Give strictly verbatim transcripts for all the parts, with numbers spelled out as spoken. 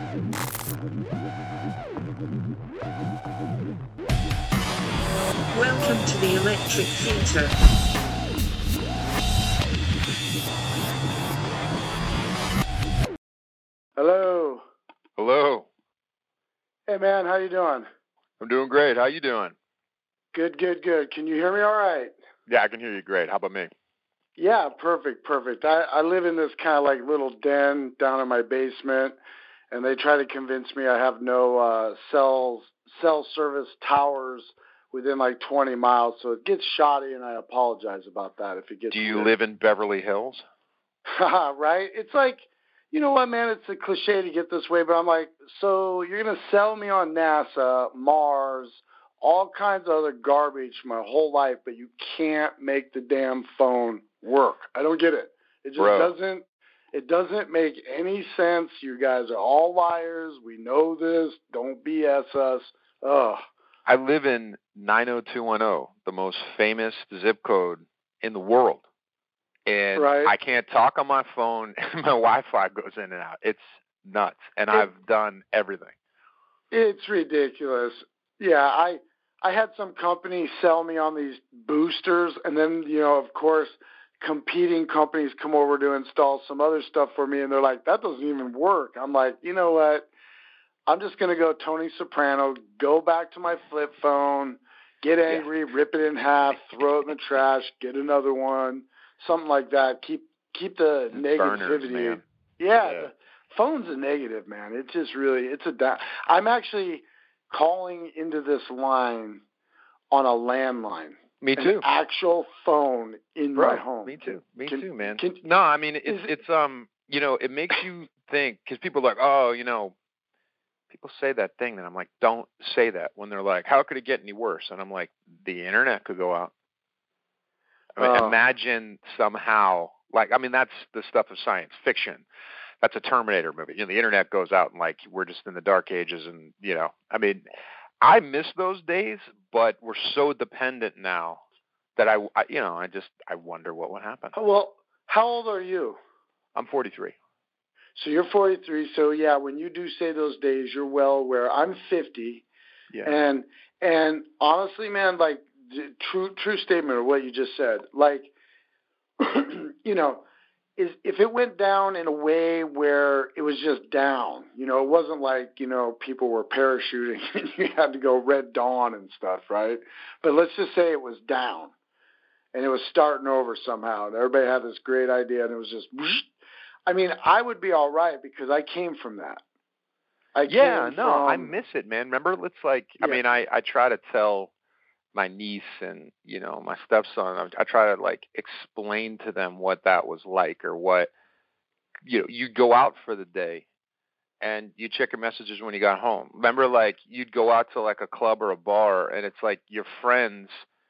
Welcome to the Electric Theatre. Hello. Hello. Hey, man, how you doing? I'm doing great. How you doing? Good, good, good. Can you hear me all right? Yeah, I can hear you great. How about me? Yeah, perfect, perfect. I, I live in this kind of like little den down in my basement, and they try to convince me I have no uh, cell, cell service towers within like twenty miles, so it gets shoddy, and I apologize about that if it gets Do you weird. live in Beverly Hills? Right? It's like, you know what, man, it's a cliche to get this way, but I'm like, so you're going to sell me on NASA, Mars, all kinds of other garbage my whole life, but you can't make the damn phone work. I don't get it. It just Bro. doesn't, it doesn't make any sense. You guys are all liars. We know this. Don't B S us. Ugh. I live in nine oh two one oh, the most famous zip code in the world. And Right. I can't talk on my phone, and my Wi-Fi goes in and out. It's nuts. And It- I've done everything. It's ridiculous. Yeah, I I had some company sell me on these boosters, and then, you know, of course, competing companies come over to install some other stuff for me, and they're like, that doesn't even work. I'm like, you know what? I'm just going to go Tony Soprano, go back to my flip phone, get angry, yeah. rip it in half, throw it in the trash, get another one, something like that. Keep keep the And negativity. burners, man. Yeah, Yeah. the phone's a negative, man. It's just really, it's a da- I'm actually calling into this line on a landline. Me An too. actual phone in Bro, my home. Me too. Me can, too, man. Can, no, I mean, it's, it, it's, um, you know, it makes you think, because people are like, oh, you know, people say that thing, and I'm like, don't say that. When they're like, how could it get any worse? And I'm like, the internet could go out. I mean, uh, imagine somehow, like, I mean, that's the stuff of science fiction. That's a Terminator movie. You know, the internet goes out, and like, we're just in the dark ages, and, you know, I mean, I miss those days, but we're so dependent now that I, I you know, I just, I wonder what would happen. Well, how old are you? I'm forty-three. So you're forty-three. So yeah, when you do say those days, you're well aware. I'm fifty. Yeah. And and honestly, man, like true true statement of what you just said. Like, you know, is if it went down in a way where it was just down, you know, it wasn't like, you know, people were parachuting and you had to go Red Dawn and stuff, right? But let's just say it was down and it was starting over somehow, and everybody had this great idea, and it was just. I mean, I would be all right because I came from that. I yeah, came no, from, I miss it, man. Remember, it's like, yeah. I mean, I, I try to tell my niece and, you know, my stepson, I, I try to, like, explain to them what that was like, or what, you know, you'd go out for the day and you check your messages when you got home. Remember, like, you'd go out to, like, a club or a bar, and it's like your friends,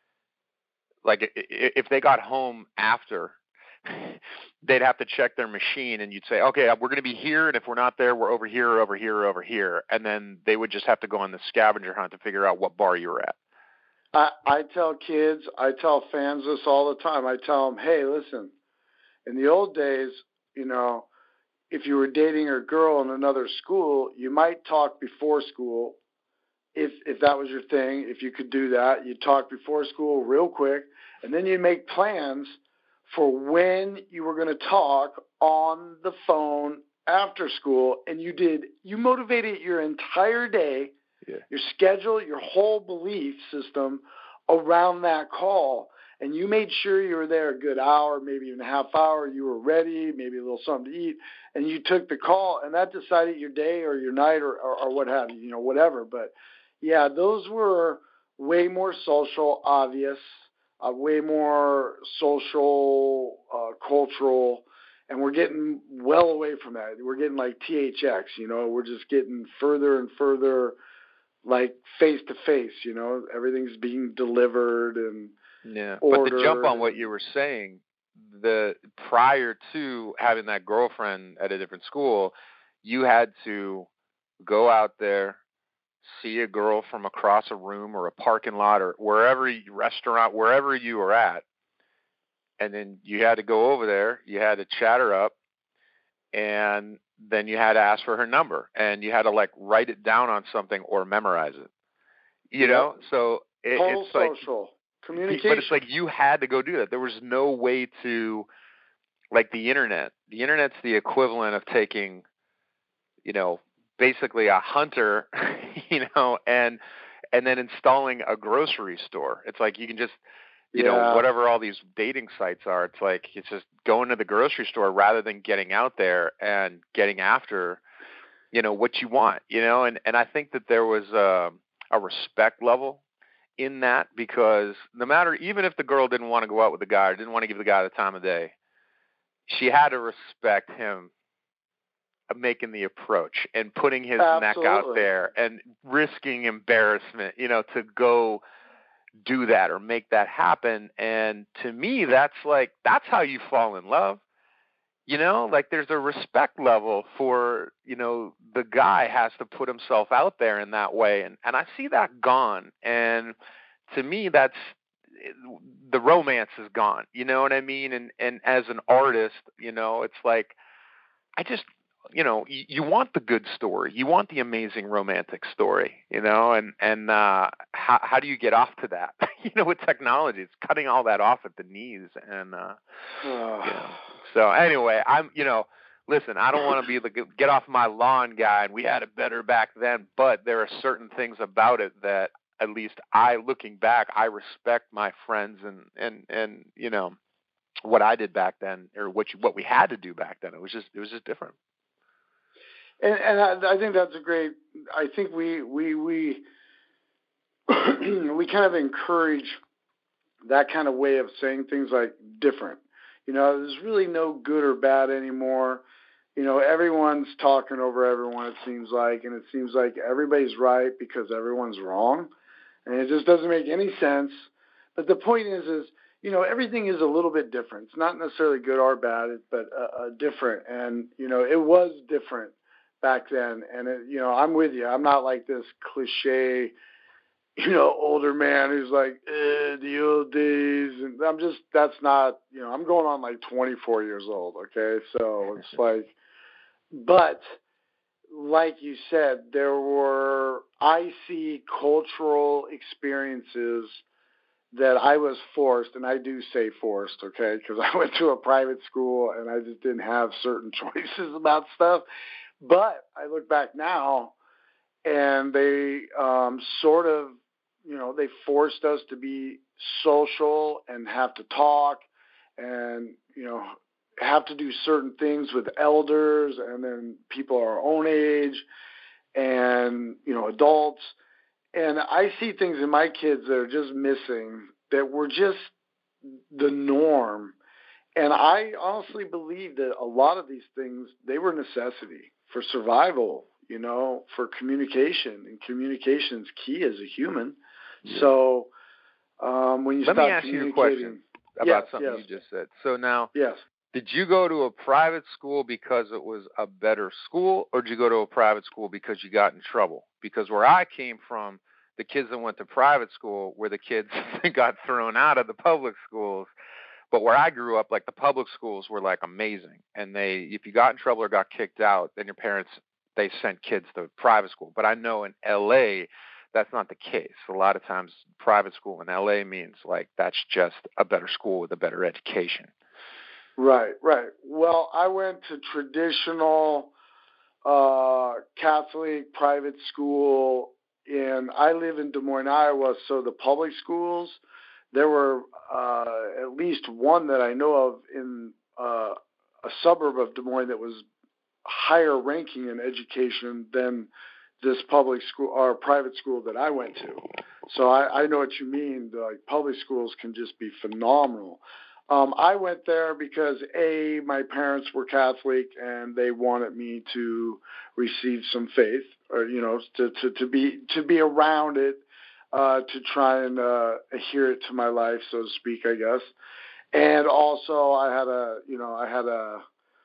like, if they got home after, they'd have to check their machine, and you'd say, okay, we're going to be here, and if we're not there, we're over here, or over here, or over here. And then they would just have to go on the scavenger hunt to figure out what bar you were at. I, I tell kids, I tell fans this all the time. I tell them, hey, listen, in the old days, you know, if you were dating a girl in another school, you might talk before school. If if that was your thing, if you could do that, you'd talk before school real quick, and then you'd make plans for when you were going to talk on the phone after school, and you did, you motivated your entire day, yeah. your schedule, your whole belief system around that call, and you made sure you were there a good hour, maybe even a half hour, you were ready, maybe a little something to eat, and you took the call, and that decided your day or your night or, or, or what have you, you know, whatever. But yeah, those were way more social, obvious, Uh, way more social, uh, cultural, and we're getting well away from that. We're getting like T H X, you know, we're just getting further and further like face to face, you know, everything's being delivered and yeah. ordered. But to jump on what you were saying, the prior to having that girlfriend at a different school, you had to go out there, see a girl from across a room or a parking lot or wherever you, restaurant, wherever you were at. And then you had to go over there, you had to chat her up, and then you had to ask for her number, and you had to like write it down on something or memorize it. You Yep. know, so it, Whole it's like social communication. but it's like you had to go do that. There was no way to, like the internet. The internet's the equivalent of taking, you know, basically a hunter, you know, and and then installing a grocery store. It's like you can just, you Yeah. know, whatever all these dating sites are, it's like it's just going to the grocery store rather than getting out there and getting after, you know, what you want, you know, and, and I think that there was a, a respect level in that, because no matter, even if the girl didn't want to go out with the guy or didn't want to give the guy the time of day, she had to respect him making the approach and putting his Absolutely. neck out there and risking embarrassment, you know, to go do that or make that happen. And to me, that's like, that's how you fall in love. You know, like there's a respect level for, you know, the guy has to put himself out there in that way. And, and I see that gone. And to me, that's, the romance is gone. You know what I mean? And, and as an artist, you know, it's like, I just, you know, you, you want the good story. You want the amazing romantic story, you know, and, and, uh, how, how do you get off to that? You know, with technology, it's cutting all that off at the knees. And, uh, you know, so anyway, I'm, you know, listen, I don't want to be the get off my lawn guy, and we had it better back then, but there are certain things about it that, at least I, looking back, I respect my friends and, and, and, you know, what I did back then, or what you, what we had to do back then. It was just, it was just different. And, and I, I think that's a great. I think we we we we kind of encourage that kind of way of saying things, like different. You know, there's really no good or bad anymore. You know, everyone's talking over everyone, it seems like, and it seems like everybody's right because everyone's wrong, and it just doesn't make any sense. But the point is, is you know, everything is a little bit different. It's not necessarily good or bad, but uh, uh, different. And you know, it was different back then. And, it, you know, I'm with you. I'm not like this cliche, you know, older man who's like, eh, the old days. And I'm just, that's not, you know, I'm going on like twenty-four years old. Okay. So it's like, but like you said, there were, I see cultural experiences that I was forced, and I do say forced, okay, because I went to a private school and I just didn't have certain choices about stuff. But I look back now, and they um, sort of, you know, they forced us to be social and have to talk and, you know, have to do certain things with elders and then people our own age and, you know, adults. And I see things in my kids that are just missing, that were just the norm. And I honestly believe that a lot of these things, they were necessity for survival, you know, for communication. And communication is key as a human. Yeah. So um, when you Let stop me ask you a communicating, question about yes, something yes. you just said. So now, yes. Did you go to a private school because it was a better school, or did you go to a private school because you got in trouble? Because where I came from, the kids that went to private school were the kids that got thrown out of the public schools. But where I grew up, like the public schools were like amazing. And they, if you got in trouble or got kicked out, then your parents, they sent kids to private school. But I know in L A, that's not the case. A lot of times private school in L A means like that's just a better school with a better education. Right, right. Well, I went to traditional uh, Catholic private school, and I live in Des Moines, Iowa, so the public schools, there were uh, at least one that I know of in uh, a suburb of Des Moines that was higher ranking in education than this public school or private school that I went to. So I, I know what you mean. Like public schools can just be phenomenal. Um, I went there because, A, my parents were Catholic and they wanted me to receive some faith, or, you know, to, to, to be to be around it, uh, to try and uh, adhere it to my life, so to speak, I guess. And also I had a, you know, I had a,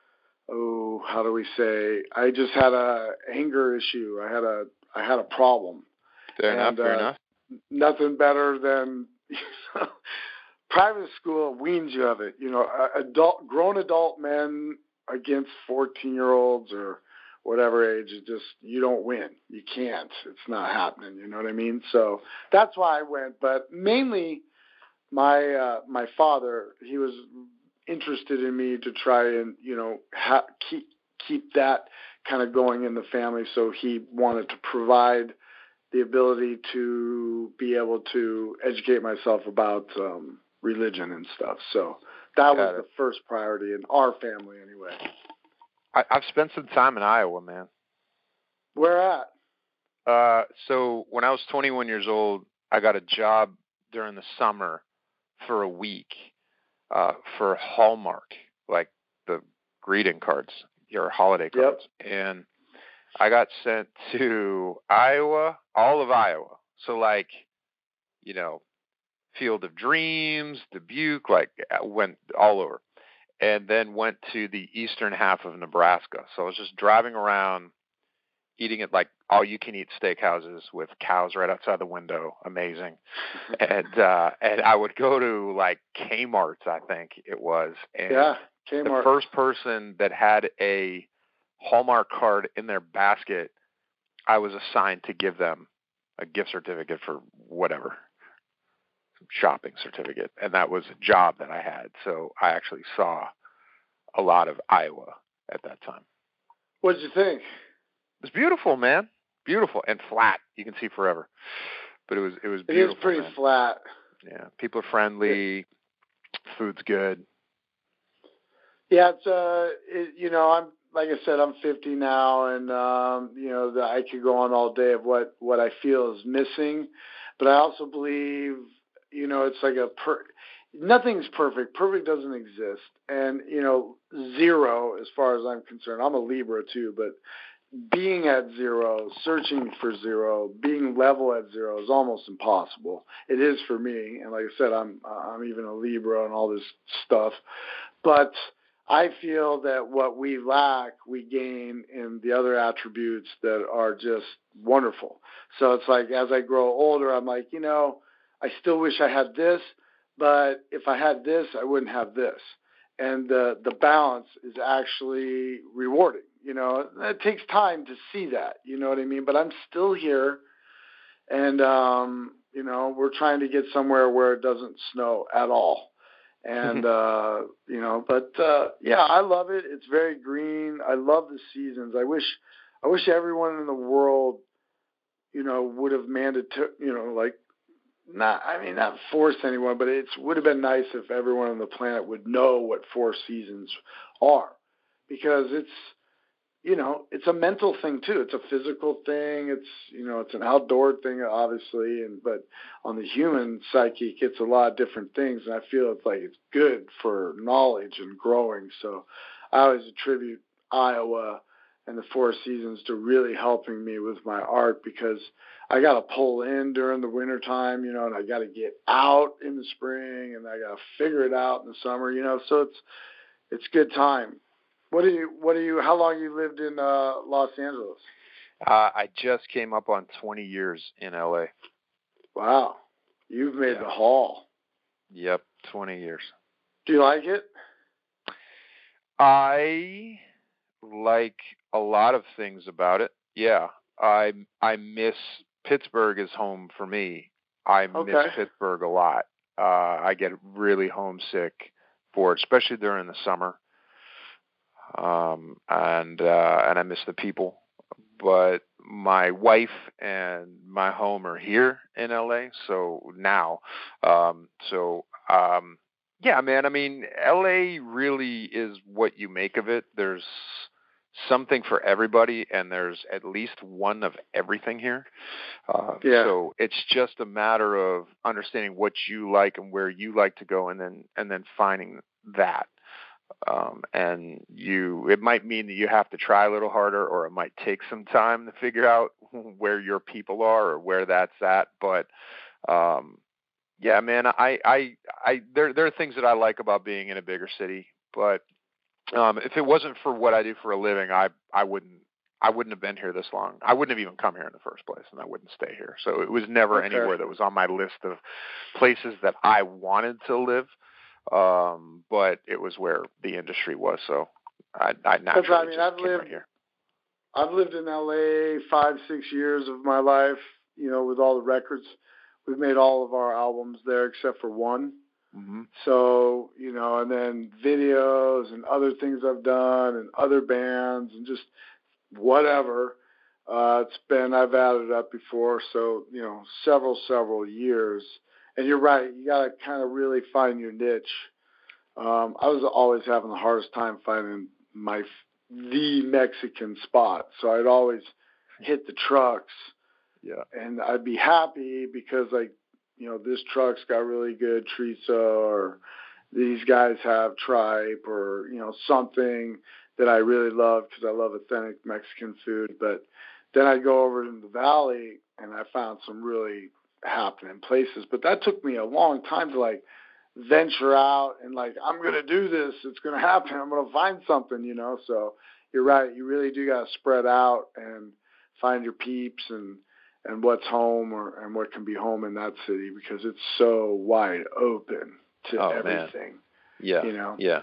oh, how do we say, I just had a anger issue. I had a, I had a problem. Fair enough, and, fair uh, enough. Nothing better than, you know, private school weans you of it. You know, adult, grown adult men against fourteen-year-olds or whatever age, it just, you don't win. You can't. It's not happening. You know what I mean? So that's why I went. But mainly, my uh, my father, he was interested in me to try and, you know, ha- keep keep that kind of going in the family. So he wanted to provide the ability to be able to educate myself about um, religion and stuff. So that Got was it. the first priority in our family anyway. I, I've spent some time in Iowa, man. Where at? Uh, so when I was twenty-one years old, I got a job during the summer for a week uh, for Hallmark, like the greeting cards, your holiday cards. Yep. And I got sent to Iowa, all of Iowa. So like, you know, Field of Dreams, Dubuque, like went all over. And then went to the eastern half of Nebraska. So I was just driving around, eating at like all you can eat steakhouses with cows right outside the window. Amazing. and uh, and I would go to like Kmart's, I think it was. And yeah, Kmart. The first person that had a Hallmark card in their basket, I was assigned to give them a gift certificate for whatever. Shopping certificate, and that was a job that I had. So I actually saw a lot of Iowa at that time. What did you think? It was beautiful, man. Beautiful and flat. You can see forever. But it was it was beautiful. It is pretty man. flat. Yeah, people are friendly. Food's good. Yeah, it's uh, it, you know, I'm like I said, I'm fifty now, and um, you know, the, I could go on all day of what what I feel is missing, but I also believe. You know, it's like a per, nothing's perfect. Perfect doesn't exist. And, you know, zero, as far as I'm concerned, I'm a Libra too, but being at zero, searching for zero, being level at zero is almost impossible. It is for me. And like I said, I'm, I'm even a Libra and all this stuff. But I feel that what we lack, we gain in the other attributes that are just wonderful. So it's like, as I grow older, I'm like, you know, I still wish I had this, but if I had this, I wouldn't have this. And the the balance is actually rewarding. You know, it takes time to see that. You know what I mean? But I'm still here, and um, you know, we're trying to get somewhere where it doesn't snow at all. And uh, you know, but uh, yeah, I love it. It's very green. I love the seasons. I wish, I wish everyone in the world, you know, would have mandated, you know, like. Not, I mean, not force anyone, but it would have been nice if everyone on the planet would know what four seasons are, because it's, you know, it's a mental thing too. It's a physical thing. It's, you know, it's an outdoor thing, obviously, and but on the human psyche, it's a lot of different things, and I feel it's like it's good for knowledge and growing. So I always attribute Iowa and the four seasons to really helping me with my art, because I got to pull in during the winter time, you know, and I got to get out in the spring, and I got to figure it out in the summer, you know, so it's, it's good time. What do you, what do you, how long you lived in uh, Los Angeles? Uh, I just came up on twenty years in L A. Wow. You've made yeah. the haul. Yep. twenty years. Do you like it? I like a lot of things about it. Yeah. I, I miss Pittsburgh is home for me. I okay. miss Pittsburgh a lot. Uh, I get really homesick for it, especially during the summer. Um, and, uh, and I miss the people, but my wife and my home are here in L A. So now, um, so, um, yeah, man, I mean, L A really is what you make of it. There's something for everybody, and there's at least one of everything here. Uh, yeah. So it's just a matter of understanding what you like and where you like to go, and then, and then finding that. Um, and you, it might mean that you have to try a little harder, or it might take some time to figure out where your people are or where that's at. But, um, yeah, man, I, I, I, there, there are things that I like about being in a bigger city, but, um, if it wasn't for what I do for a living, I, I wouldn't, I wouldn't have been here this long. I wouldn't have even come here in the first place, and I wouldn't stay here. So it was never okay. anywhere that was on my list of places that I wanted to live. Um, but it was where the industry was, so I, I naturally I mean, just I've came lived, right here. I've lived in L A five, six years of my life, you know, with all the records. We've made all of our albums there except for one. Mm-hmm. So, you know, and then videos and other things I've done and other bands and just whatever. Uh, it's been, I've added up before. So, you know, several, several years. And you're right. You got to kind of really find your niche. Um, I was always having the hardest time finding my, the Mexican spot. So I'd always hit the trucks. Yeah. And I'd be happy because, like, you know, this truck's got really good chorizo, or these guys have tripe, or, you know, something that I really love because I love authentic Mexican food. But then I'd go over in the valley and I found some really happening places. But that took me a long time to, like, venture out and, like, I'm going to do this. It's going to happen. I'm going to find something, you know. So you're right. You really do got to spread out and find your peeps and, and what's home or and what can be home in that city, because it's so wide open to oh, everything. Man. Yeah. You know? Yeah.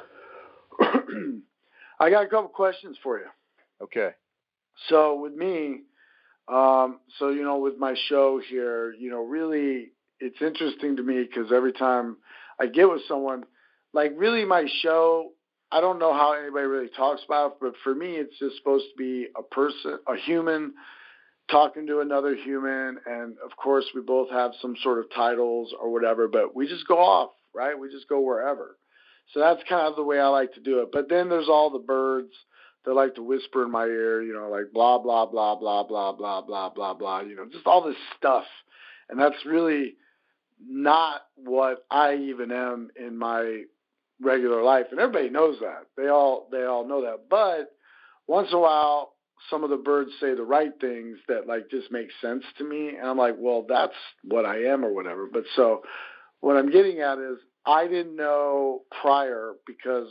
I got a couple questions for you. Okay. So with me, um, so, you know, with my show here, you know, really it's interesting to me because every time I get with someone, like, really my show, I don't know how anybody really talks about it, but for me, it's just supposed to be a person, a human talking to another human, and of course we both have some sort of titles or whatever, but we just go off, right? We just go wherever. So that's kind of the way I like to do it. But then there's all the birds that like to whisper in my ear, you know, like blah, blah, blah, blah, blah, blah, blah, blah, blah, you know, just all this stuff. And that's really not what I even am in my regular life. And everybody knows that. They all, they all know that. But once in a while, some of the birds say the right things that, like, just make sense to me. And I'm like, well, that's what I am or whatever. But so what I'm getting at is I didn't know prior because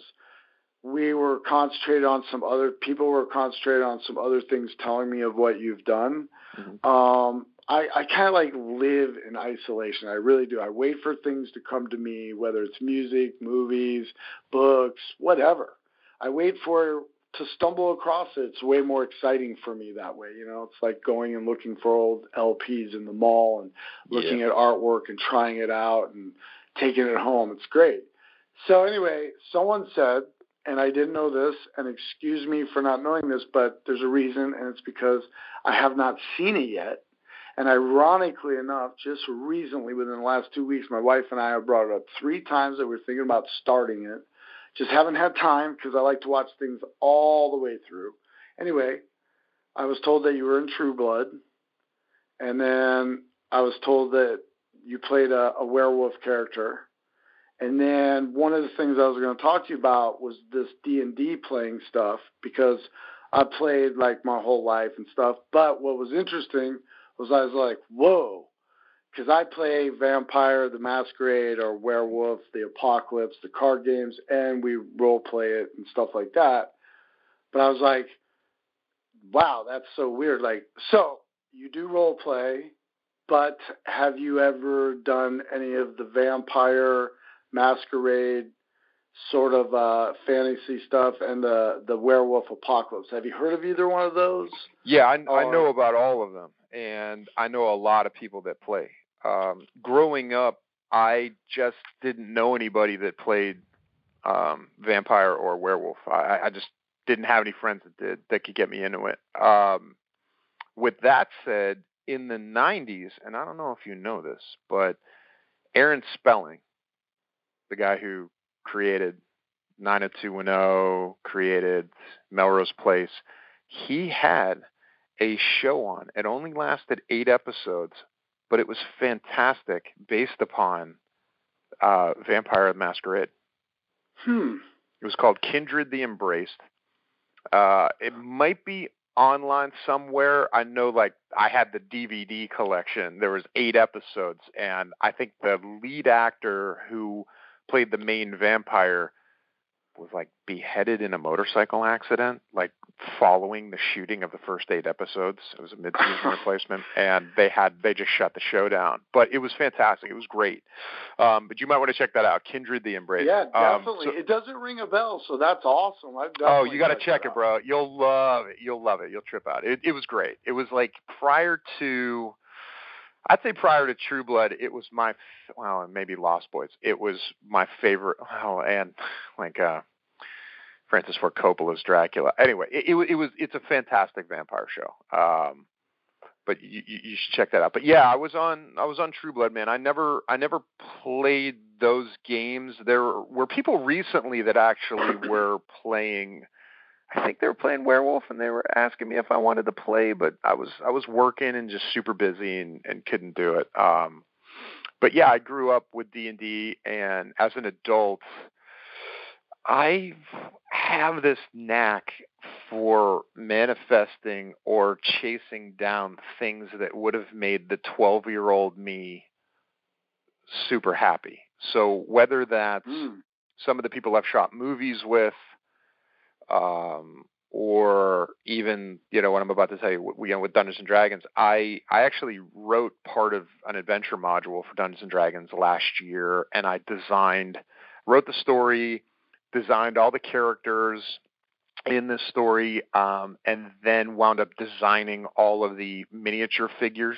we were concentrated on some other people were concentrated on some other things telling me of what you've done. Mm-hmm. Um, I, I kind of like live in isolation. I really do. I wait for things to come to me, whether it's music, movies, books, whatever. I wait for to stumble across it. It's way more exciting for me that way. You know, it's like going and looking for old L Ps in the mall and looking yeah. at artwork and trying it out and taking it home. It's great. So anyway, someone said, and I didn't know this, and excuse me for not knowing this, but there's a reason, and it's because I have not seen it yet. And ironically enough, just recently, within the last two weeks, my wife and I have brought it up three times that we're thinking about starting it. Just haven't had time because I like to watch things all the way through. Anyway, I was told that you were in True Blood, and then I was told that you played a, a werewolf character. And then one of the things I was going to talk to you about was this D and D playing stuff, because I played, like, my whole life and stuff. But what was interesting was I was like, whoa. Because I play Vampire the Masquerade or Werewolf, the Apocalypse, the card games, and we role play it and stuff like that. But I was like, wow, that's so weird. Like, so you do role play, but have you ever done any of the Vampire Masquerade sort of uh, fantasy stuff and the, the Werewolf Apocalypse? Have you heard of either one of those? Yeah, I, or... I know about all of them, and I know a lot of people that play. Um, growing up, I just didn't know anybody that played um, vampire or werewolf. I, I just didn't have any friends that did that could get me into it. Um, with that said, in the nineties, and I don't know if you know this, but Aaron Spelling, the guy who created nine oh two one oh, created Melrose Place, he had a show on. It only lasted eight episodes, but it was fantastic, based upon uh, Vampire the Masquerade. Hmm. It was called Kindred the Embraced. Uh, it might be online somewhere. I know, like, I had the D V D collection. There was eight episodes, and I think the lead actor who played the main vampire was like beheaded in a motorcycle accident, like following the shooting of the first eight episodes. It was a mid-season replacement, and they had they just shut the show down. But it was fantastic. It was great. Um, but you might want to check that out, Kindred the Embrace. Yeah, definitely. Um, so, it doesn't ring a bell, so that's awesome. I've oh, you got to check, check it, it, bro. You'll love it. You'll love it. You'll trip out. It, it was great. It was like prior to. I'd say prior to True Blood, it was my, well, maybe Lost Boys. It was my favorite. Oh, and like uh, Francis Ford Coppola's Dracula. Anyway, it, it, it was. It's a fantastic vampire show. Um, but you, you should check that out. But yeah, I was on. I was on True Blood, man. I never. I never played those games. There were people recently that actually were playing. I think they were playing Werewolf, and they were asking me if I wanted to play, but I was I was working and just super busy and, and couldn't do it. Um, but yeah, I grew up with D and D, and as an adult, I have this knack for manifesting or chasing down things that would have made the twelve-year-old me super happy. So whether that's mm. some of the people I've shot movies with, Um, or even, you know, what I'm about to tell you, you know, with Dungeons and Dragons, I, I actually wrote part of an adventure module for Dungeons and Dragons last year, and I designed, wrote the story, designed all the characters in this story, um, and then wound up designing all of the miniature figures.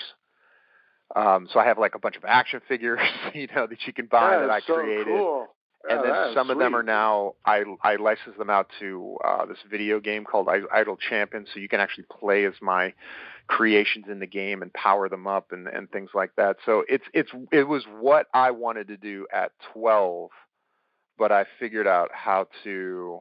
Um, so I have like a bunch of action figures, you know, that you can buy yeah, that I so created. Cool. And yeah, then some sweet. of them are now, I, I license them out to uh, this video game called Idle Champions, so you can actually play as my creations in the game and power them up and, and things like that. So it's it's it was what I wanted to do at twelve, but I figured out how to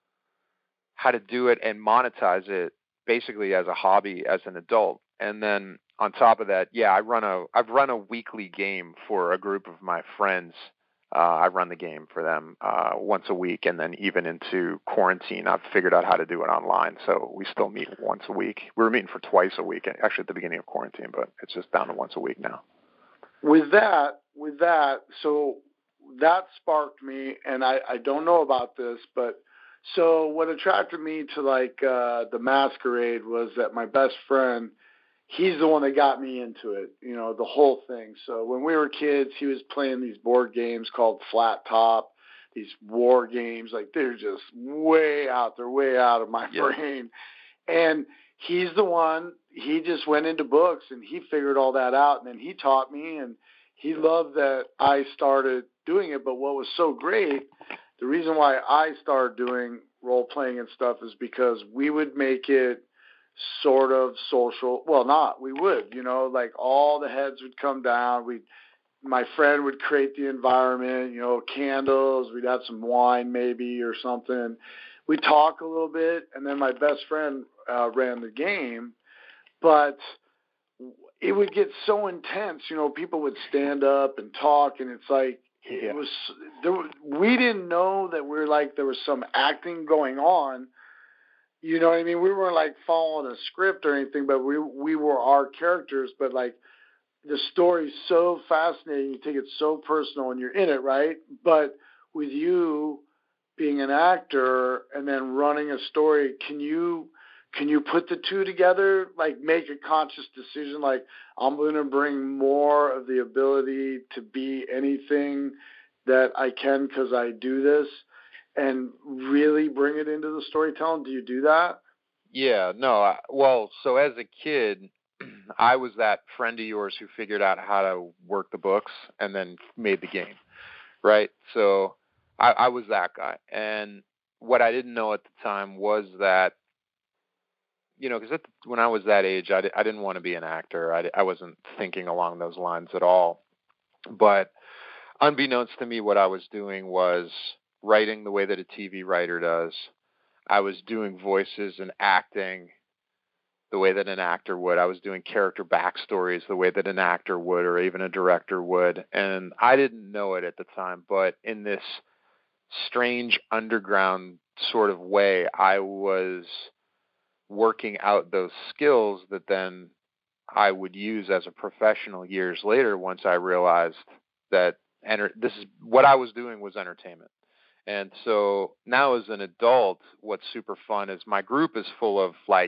how to do it and monetize it basically as a hobby as an adult. And then on top of that, yeah, I run a I've run a weekly game for a group of my friends. Uh, I run the game for them uh, once a week, and then even into quarantine, I've figured out how to do it online. So we still meet once a week. We were meeting for twice a week, actually at the beginning of quarantine, but it's just down to once a week now. With that, with that, so that sparked me, and I, I don't know about this, but so what attracted me to like uh, the Masquerade was that my best friend, he's the one that got me into it, you know, the whole thing. So when we were kids, he was playing these board games called Flat Top, these war games. Like, they're just way out. They're way out of my yeah. brain. And he's the one, he just went into books and he figured all that out. And then he taught me, and he loved that I started doing it. But what was so great, the reason why I started doing role-playing and stuff is because we would make it sort of social. Well, not, we would, you know, like all the heads would come down. We, my friend would create the environment, you know, candles. We'd have some wine maybe or something. We'd talk a little bit, and then my best friend uh, ran the game. But it would get so intense, you know, people would stand up and talk, and it's like, yeah. it was, there, we didn't know that we're like, there was some acting going on. You know what I mean? We weren't like following a script or anything, but we we were our characters. But like, the story's so fascinating, you take it so personal, and you're in it, right? But with you being an actor and then running a story, can you can you put the two together? Like, make a conscious decision, like, I'm going to bring more of the ability to be anything that I can because I do this, and really bring it into the storytelling? Do you do that? Yeah, no. I, well, so as a kid, I was that friend of yours who figured out how to work the books and then made the game, right? So I, I was that guy. And what I didn't know at the time was that, you know, because when I was that age, I, I didn't want to be an actor. I, I wasn't thinking along those lines at all. But unbeknownst to me, what I was doing was writing the way that a T V writer does. I was doing voices and acting the way that an actor would. I was doing character backstories the way that an actor would, or even a director would. And I didn't know it at the time, but in this strange underground sort of way, I was working out those skills that then I would use as a professional years later once I realized that enter- this is what I was doing was entertainment. And so now as an adult, what's super fun is my group is full of like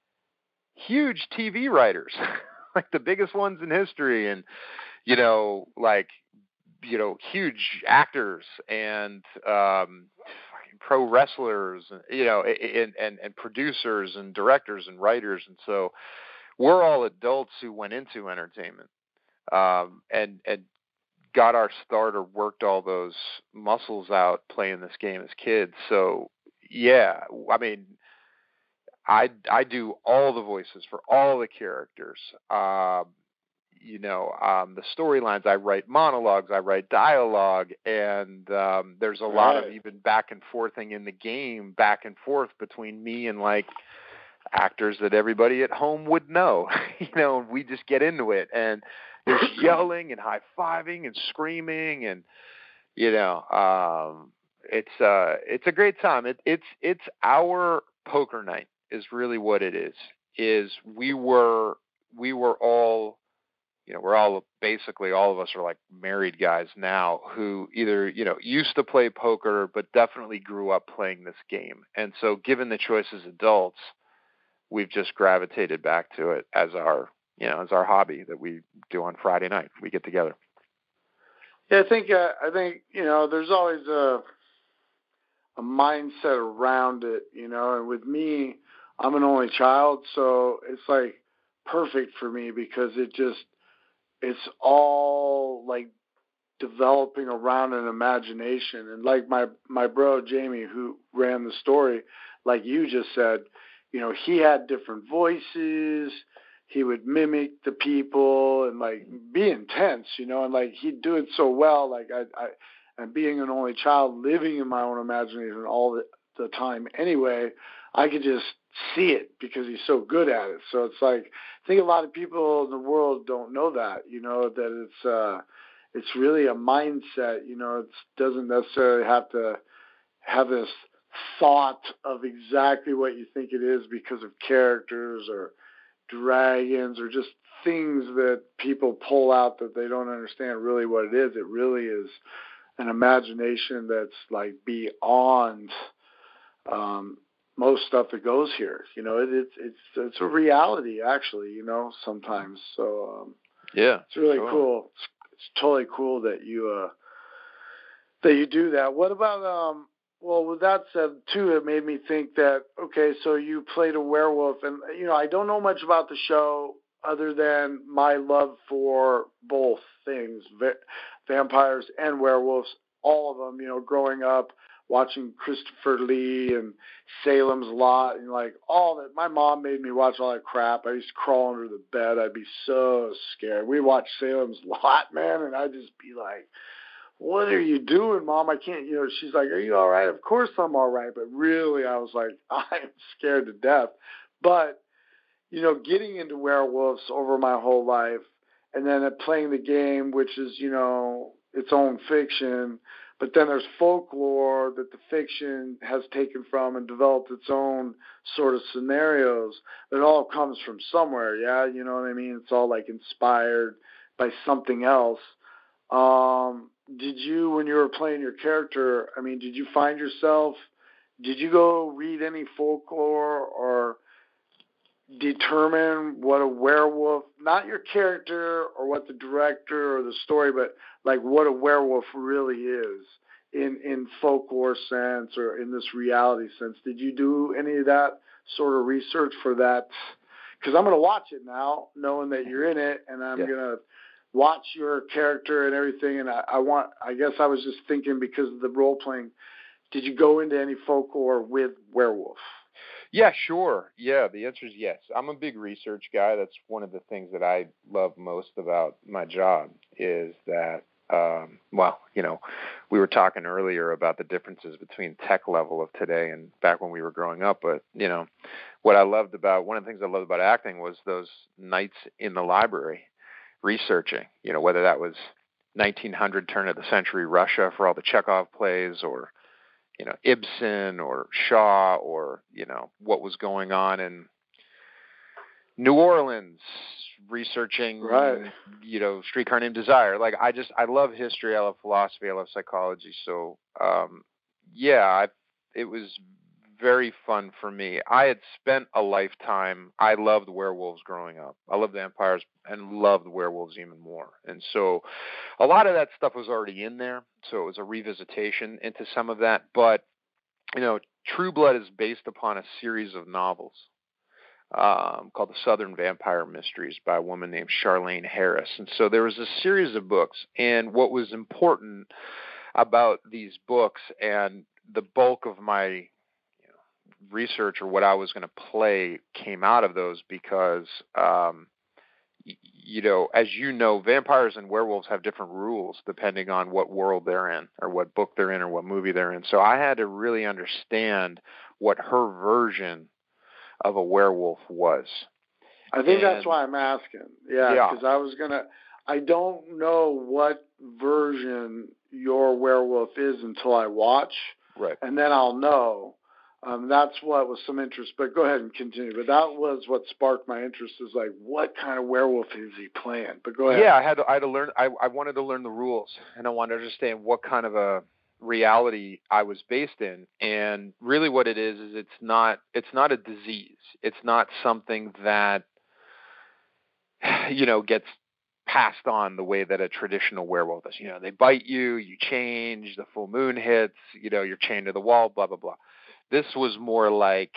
huge T V writers, like the biggest ones in history, and, you know, like, you know, huge actors and um, pro wrestlers, you know, and, and, and producers and directors and writers. And so we're all adults who went into entertainment um, and, and got our start or worked all those muscles out playing this game as kids. So, yeah, I mean, I, I do all the voices for all the characters. Um, you know, um, the storylines, I write monologues, I write dialogue, and um, there's a right. lot of even back and forthing in the game, back and forth between me and like actors that everybody at home would know. You know, we just get into it, and there's yelling and high-fiving and screaming, and, you know, um, it's uh, it's a great time. It, it's it's our poker night is really what it is. Is we were we were all. You know, we're all basically all of us are like married guys now who either, you know, used to play poker, but definitely grew up playing this game. And so given the choice as adults, we've just gravitated back to it as our, you know, as our hobby that we do on Friday night. We get together. Yeah, I think, uh, I think, you know, there's always a, a mindset around it, you know, and with me, I'm an only child. So it's like perfect for me because it just, it's all like developing around an imagination. And like my, my bro, Jamie, who ran the story, like you just said, you know, he had different voices. He would mimic the people and like be intense, you know, and like he'd do it so well. Like I, I and being an only child living in my own imagination all the, the time anyway, I could just see it because he's so good at it. So it's like, I think a lot of people in the world don't know that, you know, that it's, uh, it's really a mindset, you know, it doesn't necessarily have to have this thought of exactly what you think it is because of characters or dragons or just things that people pull out that they don't understand really what it is. It really is an imagination that's like beyond, um, most stuff that goes here, you know, it, it's, it's, it's a reality actually, you know, sometimes. So, um, yeah, it's really sure. cool. It's, it's totally cool that you, uh, that you do that. What about, um, well, with that said too, it made me think that, okay, so you played a werewolf and, you know, I don't know much about the show other than my love for both things, va- vampires and werewolves, all of them, you know, growing up, watching Christopher Lee and Salem's Lot and like all that. My mom made me watch all that crap. I used to crawl under the bed. I'd be so scared. We watched Salem's Lot, man, and I'd just be like, what are you doing, Mom? I can't, you know, she's like, are you all right? Of course I'm all right. But really, I was like, I'm scared to death. But, you know, getting into werewolves over my whole life and then playing the game, which is, you know, its own fiction, but then there's folklore that the fiction has taken from and developed its own sort of scenarios. It all comes from somewhere, yeah? You know what I mean? It's all like inspired by something else. Um, did you, when you were playing your character, I mean, did you find yourself, did you go read any folklore or determine what a werewolf, not your character or what the director or the story, but like what a werewolf really is in, in folklore sense or in this reality sense? Did you do any of that sort of research for that? Because I'm going to watch it now, knowing that you're in it, and I'm yeah. going to watch your character and everything. And I, I want, I guess I was just thinking because of the role playing, did you go into any folklore with werewolf? Yeah, sure. Yeah, the answer is yes. I'm a big research guy. That's one of the things that I love most about my job is that, um, well, you know, we were talking earlier about the differences between tech level of today and back when we were growing up. But, you know, what I loved about, one of the things I loved about acting was those nights in the library researching, you know, whether that was nineteen hundred turn of the century Russia for all the Chekhov plays or, you know, Ibsen or Shaw or, you know, what was going on in New Orleans, researching, right. you know, Streetcar Named Desire. Like, I just, I love history. I love philosophy. I love psychology. So, um, yeah, I, it was very fun for me. I had spent a lifetime. I loved werewolves growing up. I loved vampires and loved werewolves even more. And so a lot of that stuff was already in there. So it was a revisitation into some of that. But, you know, True Blood is based upon a series of novels um, called The Southern Vampire Mysteries by a woman named Charlaine Harris. And so there was a series of books. And what was important about these books, and the bulk of my research or what I was going to play came out of those, because, um, y- you know, as you know, vampires and werewolves have different rules depending on what world they're in or what book they're in or what movie they're in. So I had to really understand what her version of a werewolf was. I think and, that's why I'm asking. Yeah, because yeah. I was going to, I don't know what version your werewolf is until I watch. Right. And then I'll know. Um, that's what was some interest, but go ahead and continue. But that was what sparked my interest, is like, what kind of werewolf is he playing? But go ahead. Yeah, I had to, I had to learn. I, I wanted to learn the rules, and I wanted to understand what kind of a reality I was based in. And really, what it is is it's not it's not a disease. It's not something that, you know, gets passed on the way that a traditional werewolf does. You know, they bite you, you change, the full moon hits, you know, you're chained to the wall, blah blah blah. This was more like,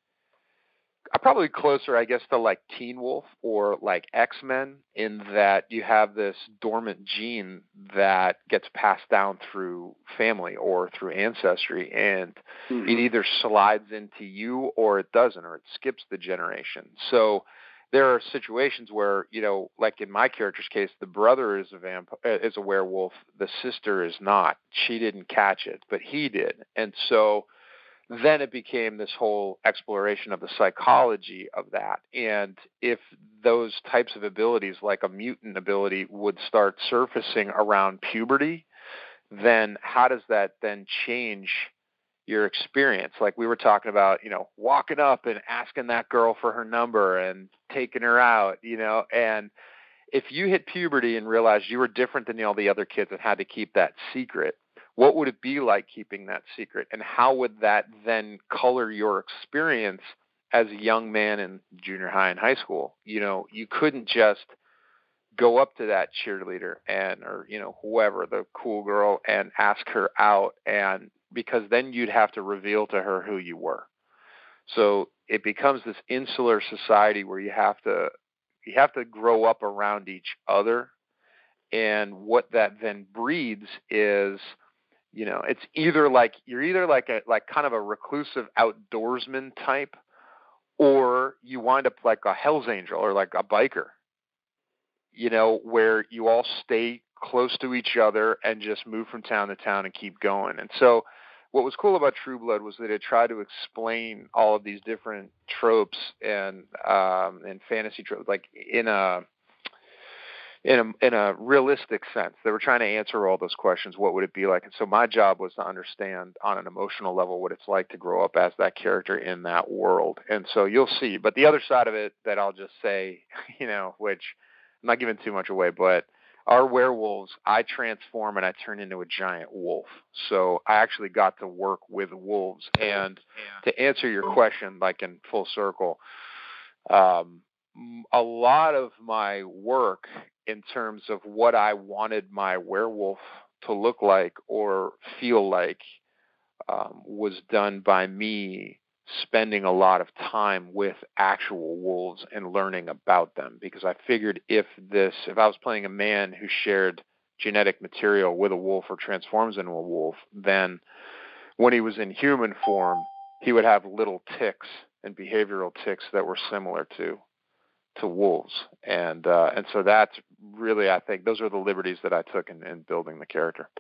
uh, probably closer, I guess, to like Teen Wolf or like X-Men, in that you have this dormant gene that gets passed down through family or through ancestry, and Mhm. it either slides into you or it doesn't, or it skips the generation. So there are situations where, you know, like in my character's case, the brother is a vamp- uh, is a werewolf, the sister is not. She didn't catch it, but he did. And so then it became this whole exploration of the psychology of that. And if those types of abilities, like a mutant ability, would start surfacing around puberty, then how does that then change your experience? Like we were talking about, you know, walking up and asking that girl for her number and taking her out, you know, and if you hit puberty and realized you were different than all the other kids and had to keep that secret, what would it be like keeping that secret? And how would that then color your experience as a young man in junior high and high school? You know, you couldn't just go up to that cheerleader and, or, you know, whoever, the cool girl, and ask her out, and because then you'd have to reveal to her who you were. So it becomes this insular society where you have to you have to grow up around each other. And what that then breeds is, you know, it's either like you're either like a like kind of a reclusive outdoorsman type, or you wind up like a Hell's Angel or like a biker, you know, where you all stay close to each other and just move from town to town and keep going. And so what was cool about True Blood was that it tried to explain all of these different tropes and um, and fantasy tropes, like in a in a in a realistic sense. They were trying to answer all those questions. What would it be like? And so my job was to understand on an emotional level what it's like to grow up as that character in that world. And so you'll see. But the other side of it that I'll just say, you know, which I'm not giving too much away, but our werewolves, I transform and I turn into a giant wolf. So I actually got to work with wolves. And to answer your question, like in full circle, um, a lot of my work in terms of what I wanted my werewolf to look like or feel like um, was done by me spending a lot of time with actual wolves and learning about them, because I figured if this, if I was playing a man who shared genetic material with a wolf or transforms into a wolf, then when he was in human form, he would have little tics and behavioral tics that were similar to to wolves. And uh, and so that's really, I think, those are the liberties that I took in, in building the character.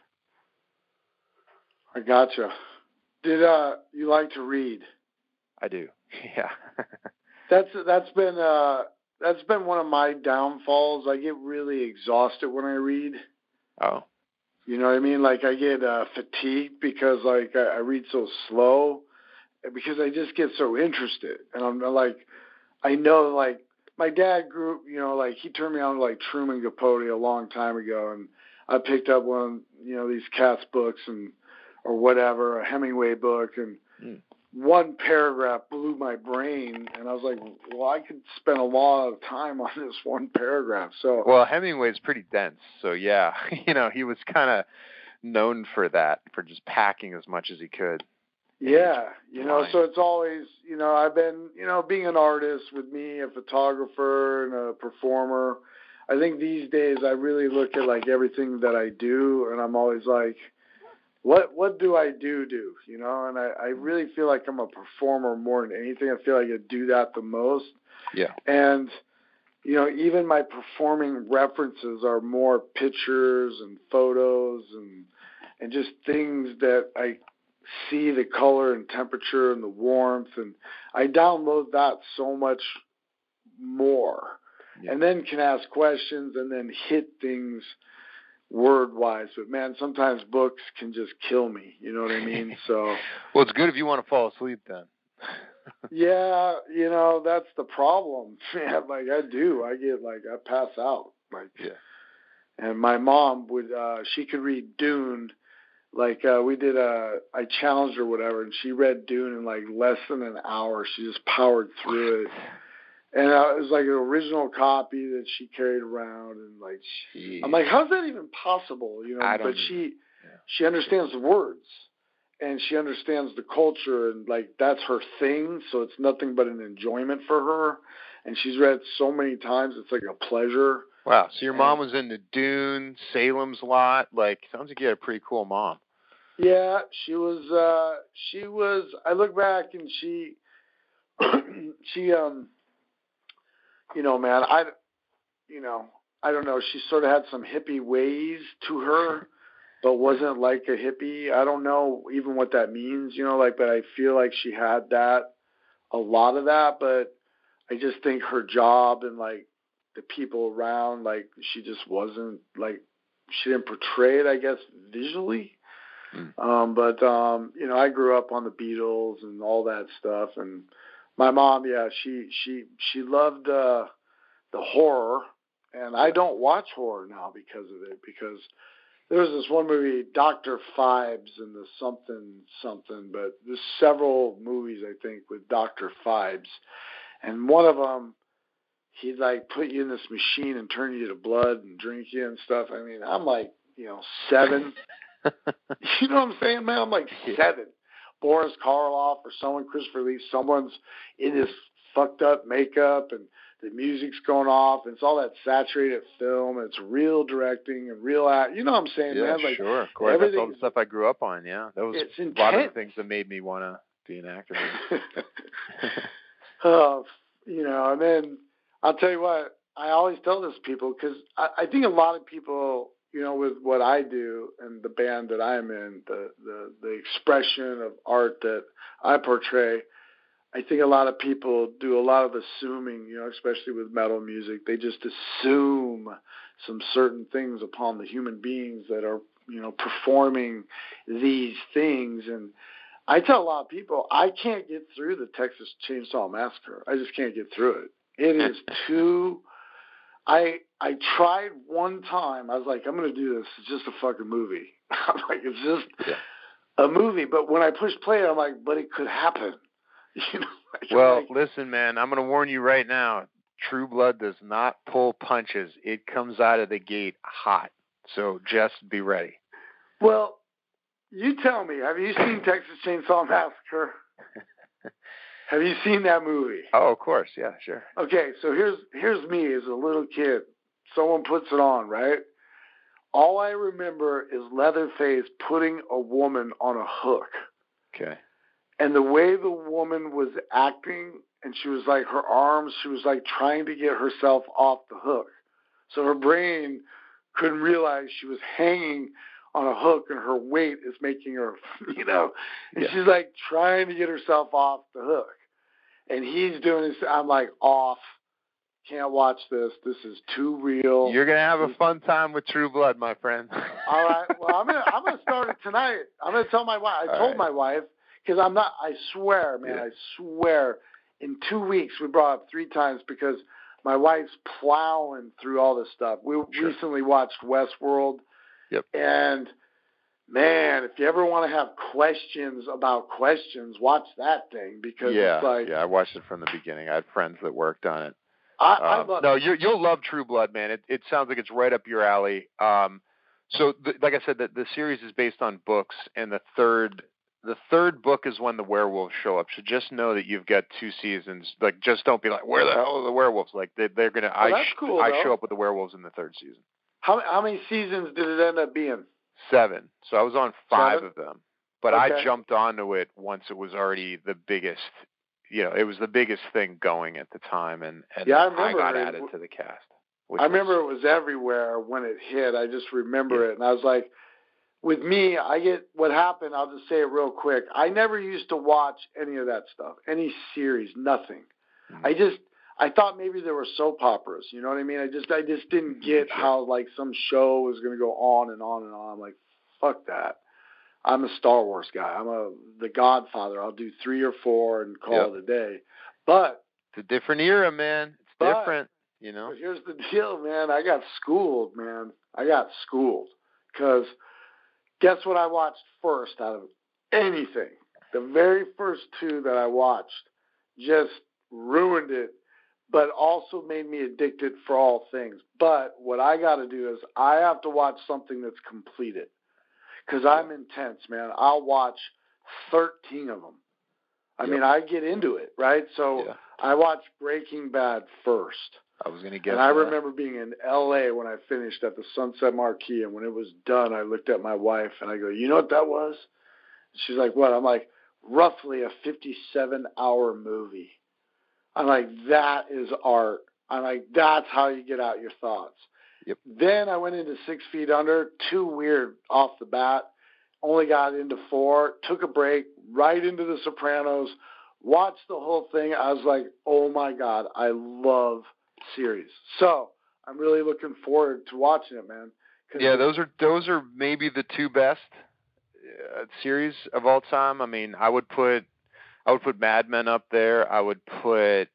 I gotcha. Did uh, you like to read? I do. Yeah. that's that's been uh, that's been one of my downfalls. I get really exhausted when I read. Oh. You know what I mean? Like I get uh, fatigued because like I, I read so slow, because I just get so interested, and I'm like, I know like my dad grew, you know, like he turned me on to like Truman Capote a long time ago, and I picked up one, you know, these Cat's books and or whatever, a Hemingway book, and mm. one paragraph blew my brain, and I was like, well, I could spend a lot of time on this one paragraph. So well, Hemingway's pretty dense, so yeah, you know, he was kind of known for that, for just packing as much as he could. Yeah, you know, so it's always, you know, I've been, you know, being an artist with me, a photographer and a performer, I think these days I really look at like everything that I do, and I'm always like, what what do I do do, you know, and I, I really feel like I'm a performer more than anything. I feel like I do that the most. Yeah. And, you know, even my performing references are more pictures and photos and and just things that I see the color and temperature and the warmth, and I download that so much more, yeah. and then can ask questions and then hit things word wise. But man, sometimes books can just kill me. You know what I mean? So well, it's good if you want to fall asleep then. Yeah, you know, that's the problem. Man, like I do. I get like I pass out. Like yeah. And my mom would uh she could read Dune. Like uh, we did a, I challenged her, whatever, and she read Dune in like less than an hour. She just powered through it, and uh, it was like an original copy that she carried around. And like, Jeez. I'm like, how's that even possible? You know, I don't but she, yeah. she understands the words, and she understands the culture, and like that's her thing. So it's nothing but an enjoyment for her, and she's read so many times. It's like a pleasure. Wow, so your mom was into Dune, Salem's Lot. Like, sounds like you had a pretty cool mom. Yeah, she was. Uh, she was. I look back and she, she, um, you know, man, I, you know, I don't know. She sort of had some hippie ways to her, but wasn't like a hippie. I don't know even what that means, you know, like, but I feel like she had that, a lot of that, but I just think her job and like the people around, like she just wasn't like, she didn't portray it, I guess, visually. Mm. Um, but, um, you know, I grew up on the Beatles and all that stuff. And my mom, yeah, she, she, she loved, uh, the horror, and I don't watch horror now because of it, because there was this one movie, Doctor Phibes and the something, something, but there's several movies, I think, with Doctor Phibes. And one of them, he'd like put you in this machine and turn you to blood and drink you and stuff. I mean, I'm like, you know, seven. You know what I'm saying, man? I'm like seven. Boris Karloff or someone, Christopher Lee, someone's in this fucked up makeup and the music's going off. And it's all that saturated film. And it's real directing and real act. You know what I'm saying, yeah, man? Like, sure. Of course. That's all the stuff I grew up on. Yeah, that was it's a intense. lot of the things that made me want to be an actor. uh, you know, and then I'll tell you what, I always tell this people, because I, I think a lot of people, you know, with what I do and the band that I'm in, the, the, the expression of art that I portray, I think a lot of people do a lot of assuming, you know, especially with metal music. They just assume some certain things upon the human beings that are, you know, performing these things. And I tell a lot of people, I can't get through the Texas Chainsaw Massacre. I just can't get through it. It is too... I I tried one time. I was like, I'm going to do this. It's just a fucking movie. I'm like, it's just yeah. a movie. But when I push play, I'm like, but it could happen. You know? Like, well, like, listen, man, I'm going to warn you right now. True Blood does not pull punches. It comes out of the gate hot. So just be ready. Well, you tell me. Have you seen Texas Chainsaw Massacre? Have you seen that movie? Oh, of course. Yeah, sure. Okay, so here's here's me as a little kid. Someone puts it on, right? All I remember is Leatherface putting a woman on a hook. Okay. And the way the woman was acting, and she was like, her arms, she was like trying to get herself off the hook. So her brain couldn't realize she was hanging on a hook, and her weight is making her, you know, and yeah. she's like trying to get herself off the hook. And he's doing this. I'm like, off. Can't watch this. This is too real. You're gonna have a fun time with True Blood, my friend. All right. Well, I'm gonna I'm gonna start it tonight. I'm gonna tell my wife. I All told right. my wife, because I'm not. I swear, man. Yeah. I swear. In two weeks, we brought up three times because my wife's plowing through all this stuff. We sure. recently watched Westworld. Yep. And man, if you ever want to have questions about questions, watch that thing because yeah, it's like yeah. I watched it from the beginning. I had friends that worked on it. I, Um, I love no, it. you you'll love True Blood, man. It it sounds like it's right up your alley. Um, so the, like I said, the the series is based on books, and the third the third book is when the werewolves show up. So just know that you've got two seasons. Like, just don't be like, where the hell are the werewolves? Like they they're gonna. Oh, I that's sh- cool, I though. show up with the werewolves in the third season. How how many seasons did it end up being? Seven. So I was on five Seven? of them, but Okay. I jumped onto it once it was already the biggest. You know, it was the biggest thing going at the time, and and Yeah, I I, remember got it. added to the cast. which I remember was- it was everywhere when it hit. I just remember Yeah. it, and I was like, with me, I get what happened. I'll just say it real quick. I never used to watch any of that stuff, any series, nothing. Mhm. I just I thought maybe there were soap operas. You know what I mean? I just I just didn't get Sure. how like some show was going to go on and on and on. I'm like, fuck that. I'm a Star Wars guy. I'm a The Godfather. I'll do three or four and call Yep. it a day. But It's a different era, man. It's But- different, you know. But here's the deal, man. I got schooled, man. I got schooled. Because guess what I watched first out of anything? The very first two that I watched just ruined it, but also made me addicted for all things. But what I got to do is I have to watch something that's completed. Because I'm intense, man. I'll watch thirteen of them. I Yep. mean, I get into it, right? So Yeah. I watched Breaking Bad first. I was gonna guess. And I that. remember being in L A when I finished at the Sunset Marquis, and when it was done, I looked at my wife and I go, "You know what that was?" She's like, "What?" I'm like, "Roughly a fifty-seven hour movie." I'm like, "That is art." I'm like, "That's how you get out your thoughts." Yep. Then I went into Six Feet Under, too weird off the bat. Only got into four, took a break, right into The Sopranos, watched the whole thing. I was like, "Oh my God, I love series." So I'm really looking forward to watching it, man. 'Cause Yeah, it- those are those are maybe the two best uh, series of all time. I mean, I would put I would put Mad Men up there. I would put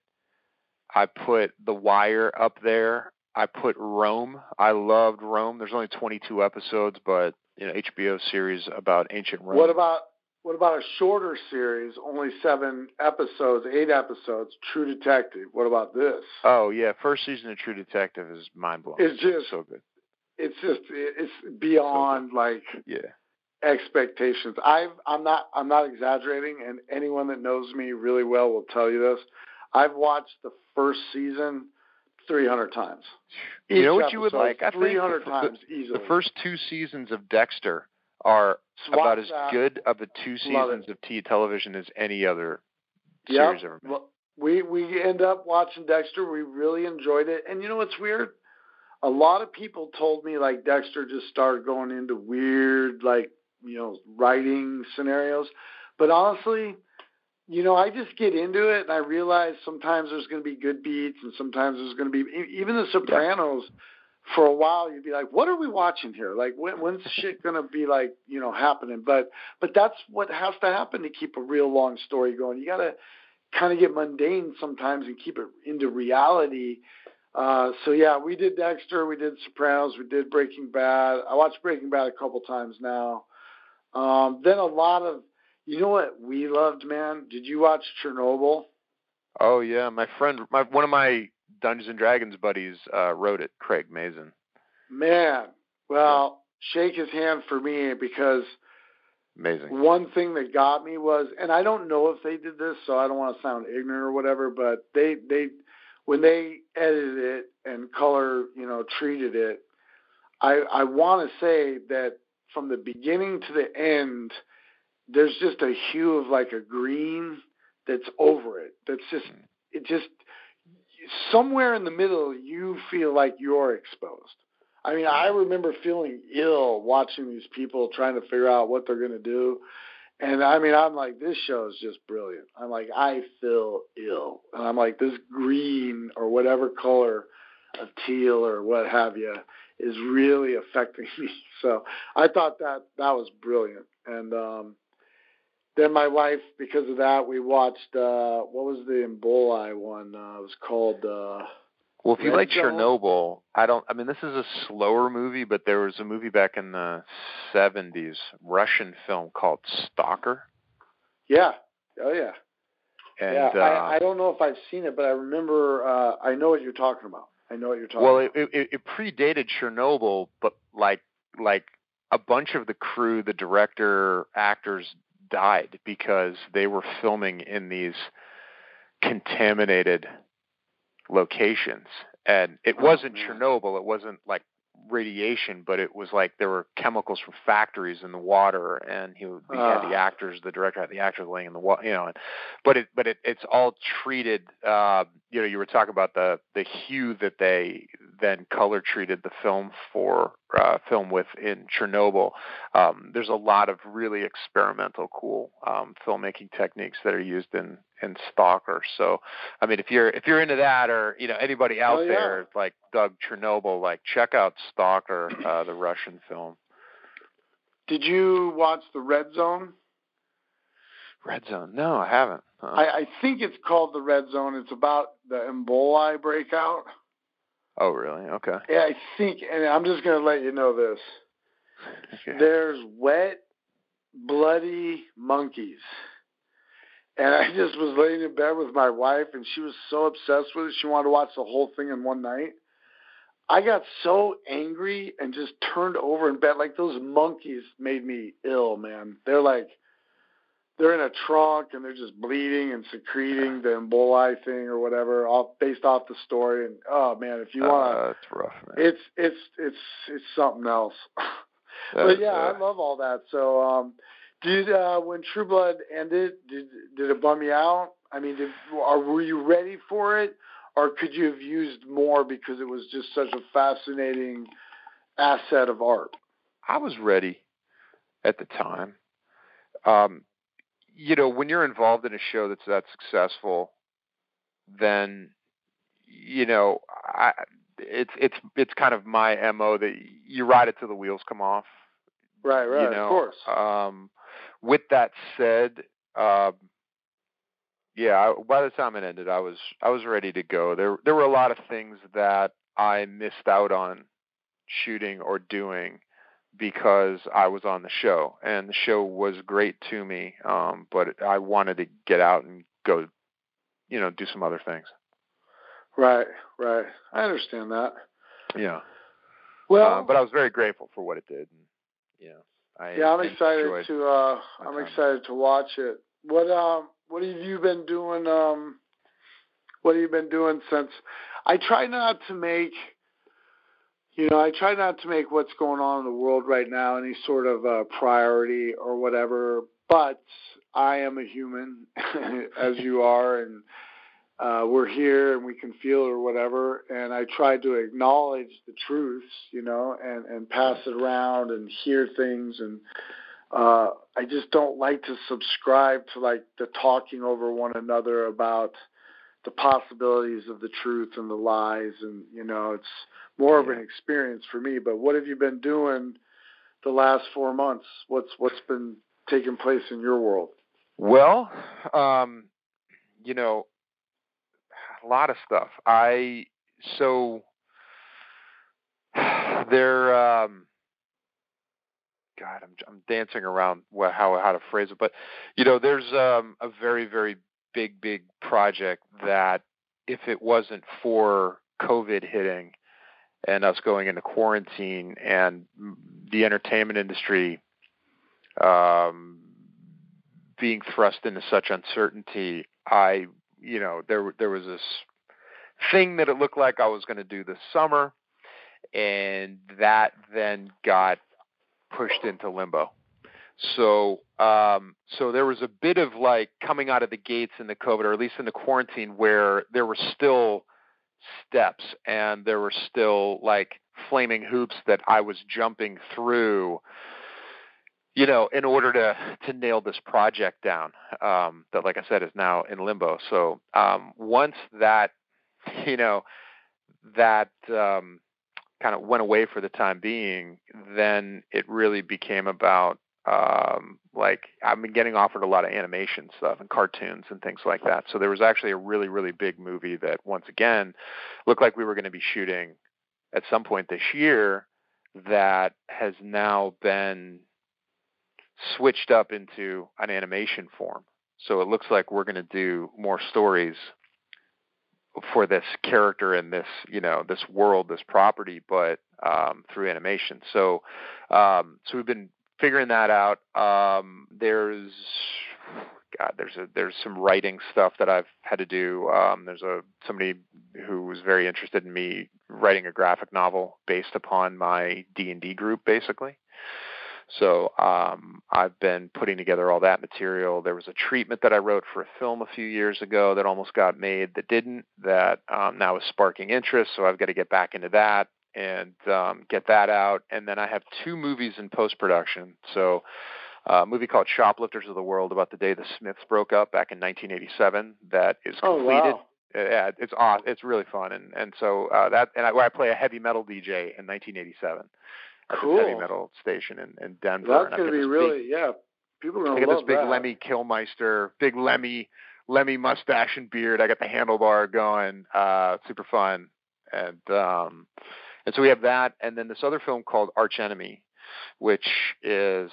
I put The Wire up there. I put Rome. I loved Rome. There's only twenty-two episodes, but you know, H B O series about ancient Rome. What about what about a shorter series, only seven episodes, eight episodes, True Detective? What about this? Oh yeah, first season of True Detective is mind blowing. It's just so good. It's just it's beyond like Yeah. expectations. I've I'm not I'm not exaggerating, and anyone that knows me really well will tell you this. I've watched the first season three hundred times. You Each know what you would episode, like? I think three hundred the- times easily. The first two seasons of Dexter are Watch about as that. good of a two Love seasons it. of T television as any other Yep. series ever made. Well, we we end up watching Dexter. We really enjoyed it, and you know what's weird? A lot of people told me like Dexter just started going into weird like you know writing scenarios, but honestly, you know I just get into it and I realize sometimes there's going to be good beats and sometimes there's going to be even The Sopranos. For a while, you'd be like, "What are we watching here? Like, when, when's shit gonna be like, you know, happening?" But, but that's what has to happen to keep a real long story going. You gotta kind of get mundane sometimes and keep it into reality. Uh, so yeah, we did Dexter, we did Sopranos, we did Breaking Bad. I watched Breaking Bad a couple times now. Um, then a lot of, you know what we loved, man? Did you watch Chernobyl? Oh yeah, my friend, my one of my Dungeons and Dragons buddies uh, wrote it, Craig Mazin. Man, well, shake his hand for me because Amazing. one thing that got me was, and I don't know if they did this, so I don't want to sound ignorant or whatever, but they, they, when they edited it and color, you know, treated it, I, I want to say that from the beginning to the end, there's just a hue of like a green that's over it. That's just, it just, somewhere in the middle, you feel like you're exposed. I mean, I remember feeling ill watching these people trying to figure out what they're going to do. And I mean, I'm like, this show is just brilliant. I'm like, I feel ill. And I'm like, this green or whatever color of teal or what have you is really affecting me. So I thought that that was brilliant. And um, then my wife, because of that, we watched, uh, what was the Emboli one? Uh, it was called... Uh, Well, if you Red like Zone? Chernobyl, I don't. I mean, this is a slower movie, but there was a movie back in the seventies, Russian film called Stalker. Yeah. Oh yeah. And, yeah. uh, I, I don't know if I've seen it, but I remember. Uh, I know what you're talking about. I know what you're talking well, about. it, it, it predated Chernobyl, but like like a bunch of the crew, the director, actors died because they were filming in these contaminated locations. And it Oh, wasn't man. Chernobyl. It wasn't like radiation, but it was like there were chemicals from factories in the water, and he, he had the Ah. actors, the director had the actors laying in the water, you know. And, but it, but it, it's all treated. Uh, you know, you were talking about the the hue that they then color treated the film for uh, film with in Chernobyl. Um, there's a lot of really experimental, cool um, filmmaking techniques that are used in in Stalker. So, I mean, if you're if you're into that, or you know anybody out Oh, yeah. there like dug Chernobyl, like check out Stalker, uh, the Russian film. Did you watch the Red Zone? Red Zone? No, I haven't. Huh. I, I think it's called the Red Zone. It's about the Ebola breakout. Oh, really? Okay. Yeah, I think, and I'm just going to let you know this. Okay. There's wet, bloody monkeys. And I just was laying in bed with my wife, and she was so obsessed with it. She wanted to watch the whole thing in one night. I got so angry and just turned over in bed. Like, those monkeys made me ill, man. They're like, they're in a trunk, and they're just bleeding and secreting the Ebola thing or whatever, off based off the story. And, oh, man, if you want to... Uh, it's rough, man. It's, it's, it's, it's something else. That But, is, yeah, uh, I love all that. So, um... Did uh, when True Blood ended, did did it bum you out? I mean, did, or were you ready for it, or could you have used more because it was just such a fascinating asset of art? I was ready at the time. Um, you know, when you're involved in a show that's that successful, then you know, I, it's it's it's kind of my M O that you ride it till the wheels come off. Right, right, you know? of course. Um, with that said, um, yeah, I, by the time it ended, I was I was ready to go. There there were a lot of things that I missed out on shooting or doing because I was on the show, and the show was great to me. Um, but I wanted to get out and go, you know, do some other things. Right, right. I understand that. Yeah. Well, uh, but I was very grateful for what it did. And, you know, I yeah, I'm excited enjoyed to. Uh, my I'm time. excited to watch it. What um, what have you been doing? Um, what have you been doing since? I try not to make. You know, I try not to make what's going on in the world right now any sort of uh, priority or whatever, but I am a human, as you are, and uh, we're here and we can feel or whatever, and I try to acknowledge the truths, you know, and, and pass it around and hear things, and uh, I just don't like to subscribe to, like, the talking over one another about the possibilities of the truth and the lies, and, you know, it's more of Yeah. an experience for me. But what have you been doing the last four months? What's what's been taking place in your world? Well, um, you know, a lot of stuff. I so there. Um, God, I'm I'm dancing around what, how how to phrase it, but you know, there's um, a very very big big project that if it wasn't for COVID hitting and us going into quarantine and the entertainment industry um, being thrust into such uncertainty, I, you know, there there was this thing that it looked like I was going to do this summer, and that then got pushed into limbo. So, um, so there was a bit of like coming out of the gates in the COVID, or at least in the quarantine, where there were still steps and there were still like flaming hoops that I was jumping through, you know, in order to, to nail this project down, um, that, like I said, is now in limbo. So, um, once that, you know, that, um, kind of went away for the time being, then it really became about Um, like I've been getting offered a lot of animation stuff and cartoons and things like that. So there was actually a really, really big movie that once again looked like we were going to be shooting at some point this year that has now been switched up into an animation form. So it looks like we're going to do more stories for this character and this, you know, this world, this property, but um, through animation. So, um, so we've been figuring that out. Um, there's, God, there's a, there's some writing stuff that I've had to do. Um, there's a somebody who was very interested in me writing a graphic novel based upon my D and D group, basically. So um, I've been putting together all that material. There was a treatment that I wrote for a film a few years ago that almost got made that didn't, that um, now is sparking interest. So I've got to get back into that and um, get that out. And then I have two movies in post-production. So uh, a movie called Shoplifters of the World about the day the Smiths broke up back in nineteen eighty-seven that is completed. Oh, wow. Yeah, it's awesome. It's really fun. And, and so uh, that, and I, where I play a heavy metal D J in nineteen eighty-seven. At Cool. this heavy metal station in, in Denver. That's going to be really, big, yeah, people are going to love that. I got this big that. Lemmy Kilmeister, big Lemmy, Lemmy mustache and beard. I got the handlebar going, uh, super fun. And, um, and so we have that. And then this other film called Arch Enemy, which is,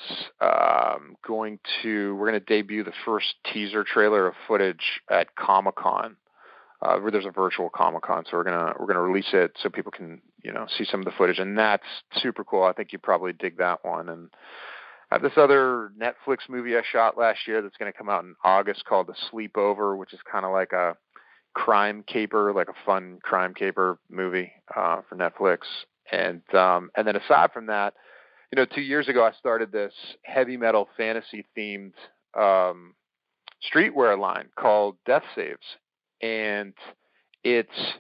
um, going to, we're going to debut the first teaser trailer of footage at Comic-Con. Uh, where there's a virtual Comic-Con, so we're gonna we're gonna release it so people can, you know, see some of the footage, and that's super cool. I think you probably dig that one. And I have this other Netflix movie I shot last year that's gonna come out in August called The Sleepover, which is kind of like a crime caper, like a fun crime caper movie uh, for Netflix. And um, and then aside from that, you know, two years ago I started this heavy metal fantasy themed um, streetwear line called Death Saves. And it's,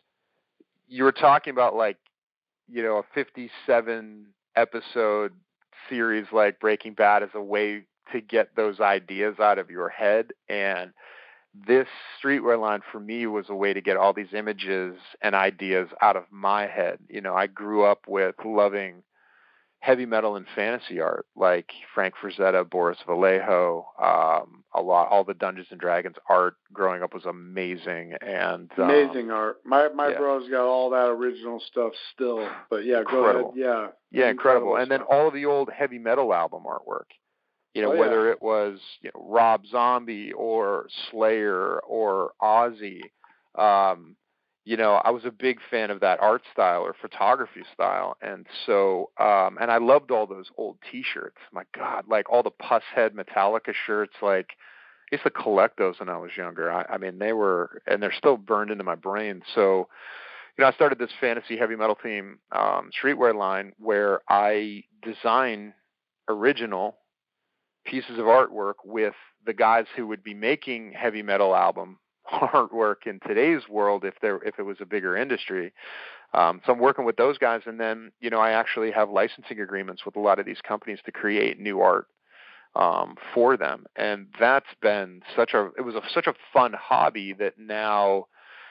you were talking about like, you know, a fifty-seven episode series like Breaking Bad as a way to get those ideas out of your head. And this streetwear line for me was a way to get all these images and ideas out of my head. You know, I grew up with loving heavy metal and fantasy art, like Frank Frazetta, Boris Vallejo, um, a lot, all the Dungeons and Dragons art growing up was amazing. And um, amazing art. My my yeah. bro's got all that original stuff still. But yeah, incredible. go ahead. Yeah, yeah, incredible. incredible and then all of the old heavy metal album artwork. You know, oh, whether yeah. it was you know Rob Zombie or Slayer or Ozzy. Um, You know, I was a big fan of that art style or photography style. And so, um, and I loved all those old t-shirts. My God, like all the Pusshead Metallica shirts, like I used to collect those when I was younger. I, I mean, they were, and they're still burned into my brain. So, you know, I started this fantasy heavy metal theme um, streetwear line where I design original pieces of artwork with the guys who would be making heavy metal album artwork in today's world if there if it was a bigger industry. Um, so I'm working with those guys, and then you know I actually have licensing agreements with a lot of these companies to create new art um, for them, and that's been such a it was a, such a fun hobby that now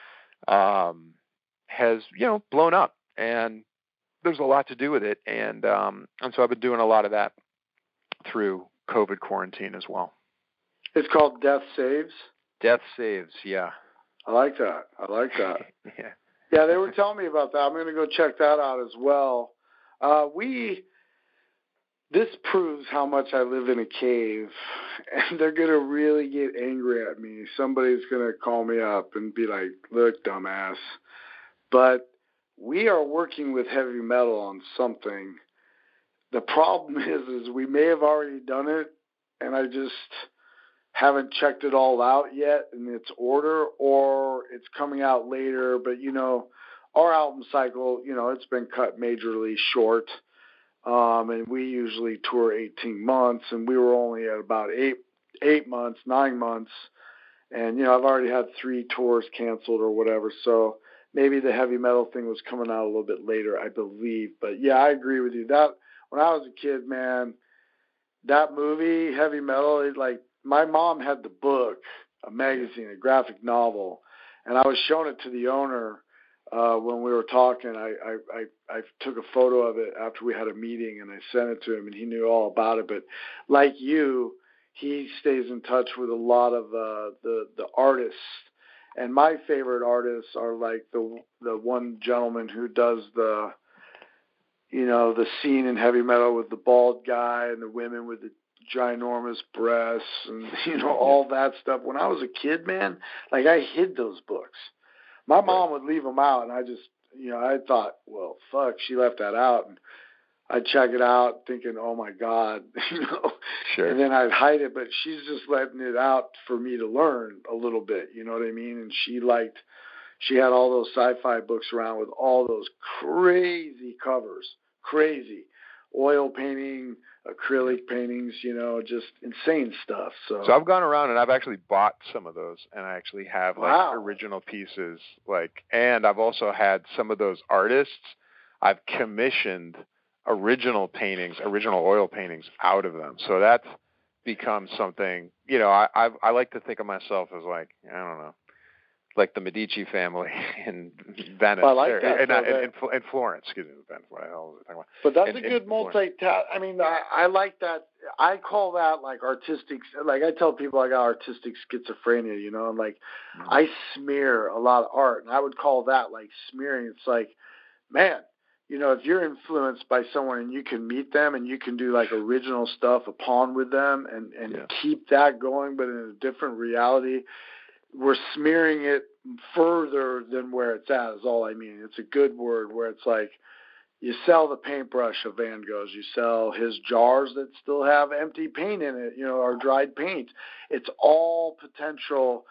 um, has you know blown up, and there's a lot to do with it, and um, and so I've been doing a lot of that through COVID quarantine as well. It's called Death Saves. Death Saves, yeah. I like that. I like that. yeah. Yeah, they were telling me about that. I'm going to go check that out as well. Uh, we, this proves how much I live in a cave, and they're going to really get angry at me. Somebody's going to call me up and be like, look, dumbass. But we are working with heavy metal on something. The problem is, is we may have already done it, and I just haven't checked it all out yet in its order, or it's coming out later. But, you know, our album cycle, you know, it's been cut majorly short. Um, and we usually tour eighteen months, and we were only at about eight, eight months, nine months. And, you know, I've already had three tours canceled or whatever. So maybe the heavy metal thing was coming out a little bit later, I believe. But yeah, I agree with you. That when I was a kid, man, that movie, Heavy Metal, it like, my mom had the book, a magazine, a graphic novel, and I was showing it to the owner uh, when we were talking. I, I, I, I took a photo of it after we had a meeting, and I sent it to him, and he knew all about it. But like you, he stays in touch with a lot of uh, the the artists. And my favorite artists are like the the one gentleman who does the, you know, the scene in heavy metal with the bald guy and the women with the ginormous breasts and, you know, all that stuff. When I was a kid, man, like I hid those books. My mom would leave them out, and I just, you know, I thought, well, fuck, she left that out. And I'd check it out thinking, oh, my God, you know. Sure. And then I'd hide it, but she's just letting it out for me to learn a little bit, you know what I mean? And she liked, she had all those sci-fi books around with all those crazy covers, crazy oil painting, acrylic paintings, you know, just insane stuff. So, so I've gone around and I've actually bought some of those, and I actually have like wow. original pieces, like, and I've also had some of those artists. I've commissioned original paintings, original oil paintings out of them. So that's become something, you know, I I've, I like to think of myself as like, I don't know, like the Medici family in Venice. I like or, that. In, so in, that in, in Florence, excuse me, Venice, what the hell was I talking about? But that's in, a good in multi I mean, I, I like that. I call that like artistic. Like I tell people I got artistic schizophrenia, you know, and like mm-hmm. I smear a lot of art, and I would call that like smearing. It's like, man, you know, if you're influenced by someone and you can meet them and you can do like original stuff upon with them and, and yeah. keep that going, but in a different reality, we're smearing it further than where it's at is all I mean. It's a good word where it's like you sell the paintbrush of Van Gogh's, you sell his jars that still have empty paint in it, you know, or dried paint. It's all potential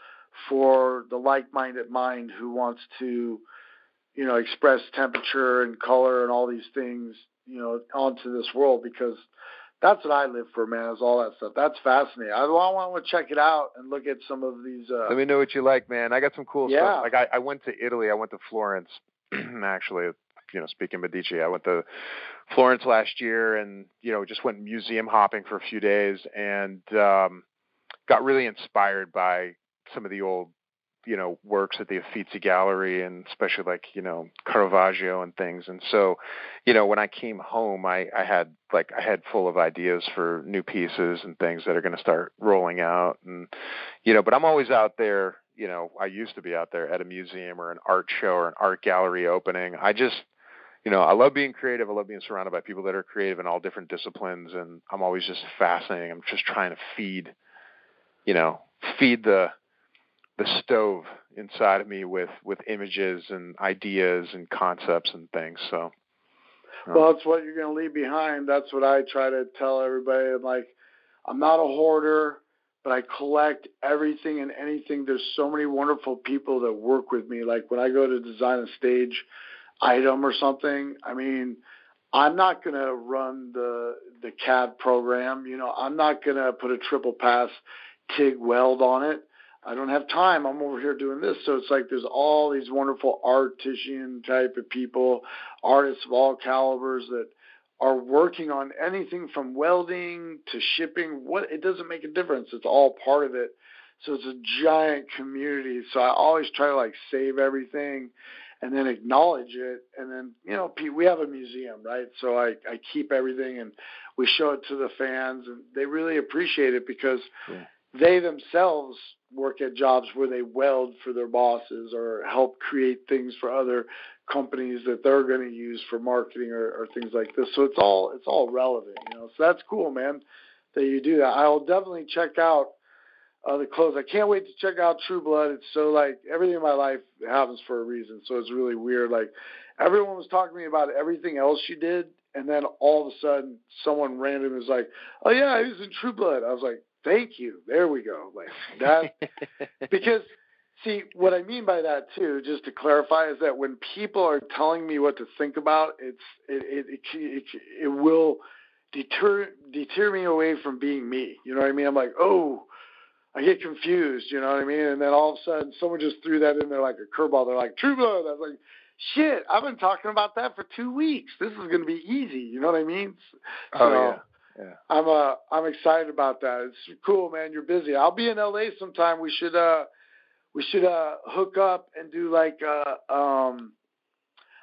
for the like-minded mind who wants to, you know, express temperature and color and all these things, you know, onto this world, because that's what I live for, man, is all that stuff. That's fascinating. I want to check it out and look at some of these. Uh, Let me know what you like, man. I got some cool yeah. stuff. Like I, I went to Italy. I went to Florence, actually, you know, speaking Medici, I went to Florence last year and, you know, just went museum hopping for a few days and um, got really inspired by some of the old, you know, works at the Uffizi Gallery, and especially like, you know, Caravaggio and things. And so, you know, when I came home, I, I had like a head full of ideas for new pieces and things that are going to start rolling out. And, you know, but I'm always out there, you know, I used to be out there at a museum or an art show or an art gallery opening. I just, you know, I love being creative. I love being surrounded by people that are creative in all different disciplines. And I'm always just fascinating. I'm just trying to feed, you know, feed the, the stove inside of me with, with images and ideas and concepts and things. So, um, well, it's what you're going to leave behind. That's what I try to tell everybody. I'm like, I'm not a hoarder, but I collect everything and anything. There's so many wonderful people that work with me. Like when I go to design a stage item or something, I mean, I'm not going to run the, the C A D program. You know, I'm not going to put a triple pass TIG weld on it. I don't have time. I'm over here doing this. So it's like there's all these wonderful artisan type of people, artists of all calibers that are working on anything from welding to shipping. What it doesn't make a difference. It's all part of it. So it's a giant community. So I always try to like save everything and then acknowledge it. And then, you know, we have a museum, right? So I, I keep everything and we show it to the fans, and they really appreciate it because yeah. they themselves work at jobs where they weld for their bosses or help create things for other companies that they're going to use for marketing or, or things like this. So it's all it's all relevant, you know. So that's cool, man, that you do that. I'll definitely check out uh, the clothes. I can't wait to check out True Blood. It's so like everything in my life happens for a reason. So it's really weird. Like everyone was talking to me about everything else you did, and then all of a sudden someone random is like, "Oh yeah, he was in True Blood." I was like, thank you. There we go. Like that, because see what I mean by that too, just to clarify, is that when people are telling me what to think about, it's it it it, it, it will deter deter me away from being me. You know what I mean? I'm like, oh, I get confused. You know what I mean? And then all of a sudden, someone just threw that in there like a curveball. They're like, True Blood. I was like, shit, I've been talking about that for two weeks. This is going to be easy. You know what I mean? So, oh yeah. Yeah. I'm uh I'm excited about that. It's cool, man. You're busy. I'll be in L A sometime. We should uh we should uh hook up and do like uh um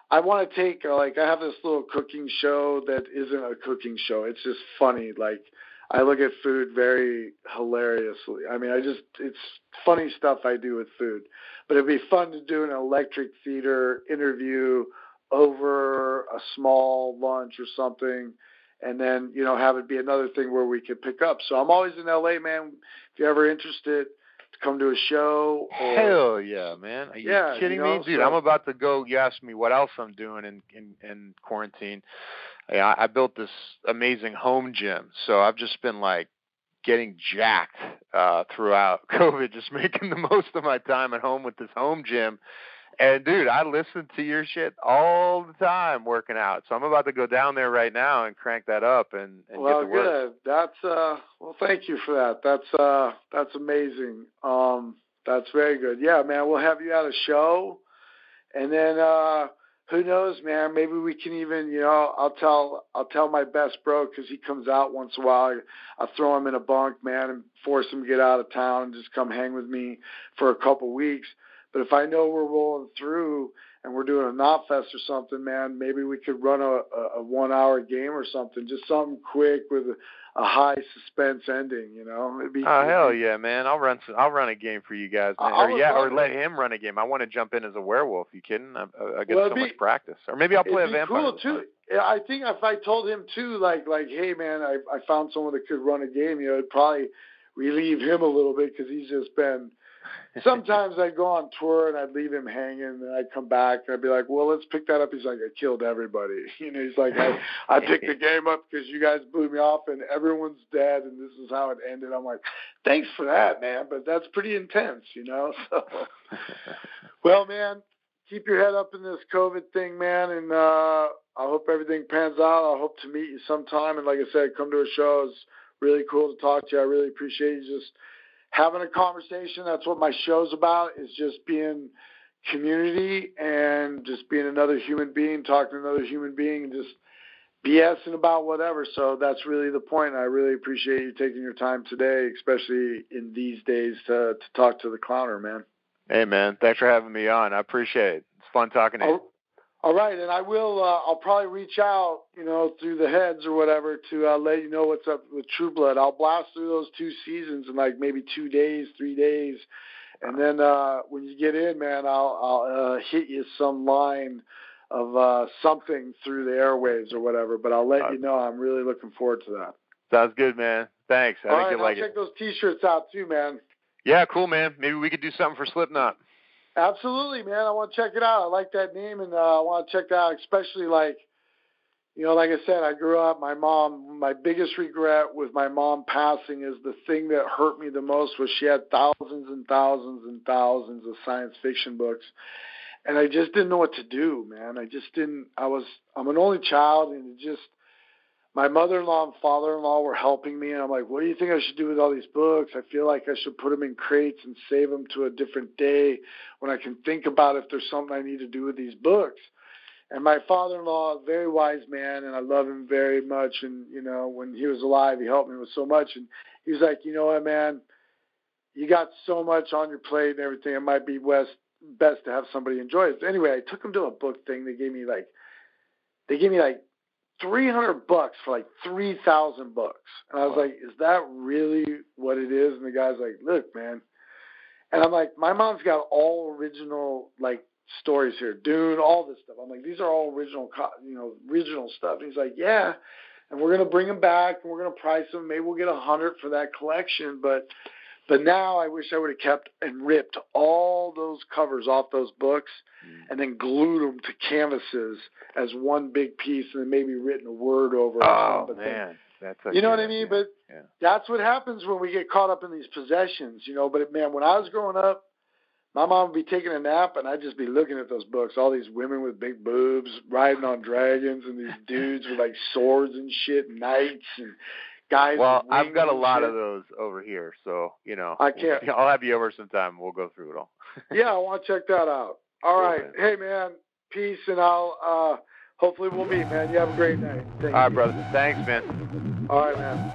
I want to take, uh, like, I have this little cooking show that isn't a cooking show. It's just funny. Like, I look at food very hilariously. I mean, I just, it's funny stuff I do with food. But it'd be fun to do an electric theater interview over a small lunch or something, and then, you know, have it be another thing where we could pick up. So I'm always in L A, man. If you're ever interested to come to a show. Or, Hell yeah, man. Are you yeah, kidding you know, me? Dude, so, I'm about to go. You asked me what else I'm doing in, in, in quarantine. I, I built this amazing home gym. So I've just been like getting jacked uh, throughout COVID, just making the most of my time at home with this home gym. And, dude, I listen to your shit all the time working out. So I'm about to go down there right now and crank that up and, and well, get to work. good. That's, uh, well, thank you for that. That's, uh, that's amazing. Um, that's very good. Yeah, man, we'll have you at a show. And then, uh, who knows, man, maybe we can even, you know, I'll tell, I'll tell my best bro, cause he comes out once in a while. I'll throw him in a bunk, man, and force him to get out of town and just come hang with me for a couple weeks. But if I know we're rolling through and we're doing a Knotfest or something, man, maybe we could run a, a, a one-hour game or something, just something quick with a, a high suspense ending, you know? It'd be, oh it'd hell be, yeah, man! I'll run. Some, I'll run a game for you guys, man. I Or would yeah, or love let it. him run a game. I want to jump in as a werewolf. You kidding? I, I get Well, so it'd much be- practice. Or maybe I'll play It'd a be vampire. cool too. Yeah, I think if I told him too, like, like, hey man, I I found someone that could run a game, you know, it'd probably relieve him a little bit because he's just been. Sometimes I'd go on tour and I'd leave him hanging, and then I'd come back and I'd be like, well, let's pick that up. He's like, I killed everybody. You know, he's like, I, I picked the game up because you guys blew me off and everyone's dead and this is how it ended. I'm like, thanks for that, man, but that's pretty intense, you know? So, well, man, keep your head up in this COVID thing, man, and uh, I hope everything pans out. I hope to meet you sometime. And like I said, come to a show. It's really cool to talk to you. I really appreciate you just having a conversation. That's what my show's about, is just being community and just being another human being, talking to another human being, and just BSing about whatever. So that's really the point. I really appreciate you taking your time today, especially in these days, to, to talk to the clowner, man. Hey, man, thanks for having me on. I appreciate it. It's fun talking to you. All, all right, and I will, uh, I'll probably reach out, you know, through the heads or whatever to uh, let you know what's up with True Blood. I'll blast through those two seasons in like maybe two days, three days. And then uh, when you get in, man, I'll, I'll uh, hit you some line of uh, something through the airwaves or whatever. But I'll let uh, you know. I'm really looking forward to that. Sounds good, man. Thanks. I all think right, you'll I'll like check it. those T-shirts out too, man. Yeah, cool, man. Maybe we could do something for Slipknot. Absolutely, man. I want to check it out. I like that name, and uh, I want to check that out, especially like, you know, like I said, I grew up, my mom, my biggest regret with my mom passing is the thing that hurt me the most was she had thousands and thousands and thousands of science fiction books. And I just didn't know what to do, man. I just didn't, I was, I'm an only child, and it just, my mother-in-law and father-in-law were helping me, and I'm like, what do you think I should do with all these books? I feel like I should put them in crates and save them to a different day when I can think about if there's something I need to do with these books. And my father-in-law, a very wise man, and I love him very much. And, you know, when he was alive, he helped me with so much. And he was like, you know what, man, you got so much on your plate and everything. It might be best, best to have somebody enjoy it. So anyway, I took him to a book thing. They gave me like, they gave me like three hundred bucks for like three thousand books. And I was like, is that really what it is? And the guy's like, look, man. And I'm like, my mom's got all original, like, stories here, Dune, all this stuff. I'm like, these are all original, you know, original stuff. And he's like, yeah, and we're gonna bring them back and we're gonna price them. Maybe we'll get a hundred for that collection, but but now I wish I would have kept and ripped all those covers off those books mm. and then glued them to canvases as one big piece, and then maybe written a word over it. Oh man, that's a you know what I mean. But yeah. That's what happens when we get caught up in these possessions, you know. But man, when I was growing up, my mom would be taking a nap, and I'd just be looking at those books. All these women with big boobs riding on dragons, and these dudes with like swords and shit, knights and guys. Well, with I've got a lot shit. of those over here, so you know. I can't. I'll have you over sometime. We'll go through it all. Yeah, I want to check that out. All cool, right, man. Hey man, peace, and I'll uh, hopefully we'll meet, man. You have a great night. Thank all right, you. brother. Thanks, man. All right, man.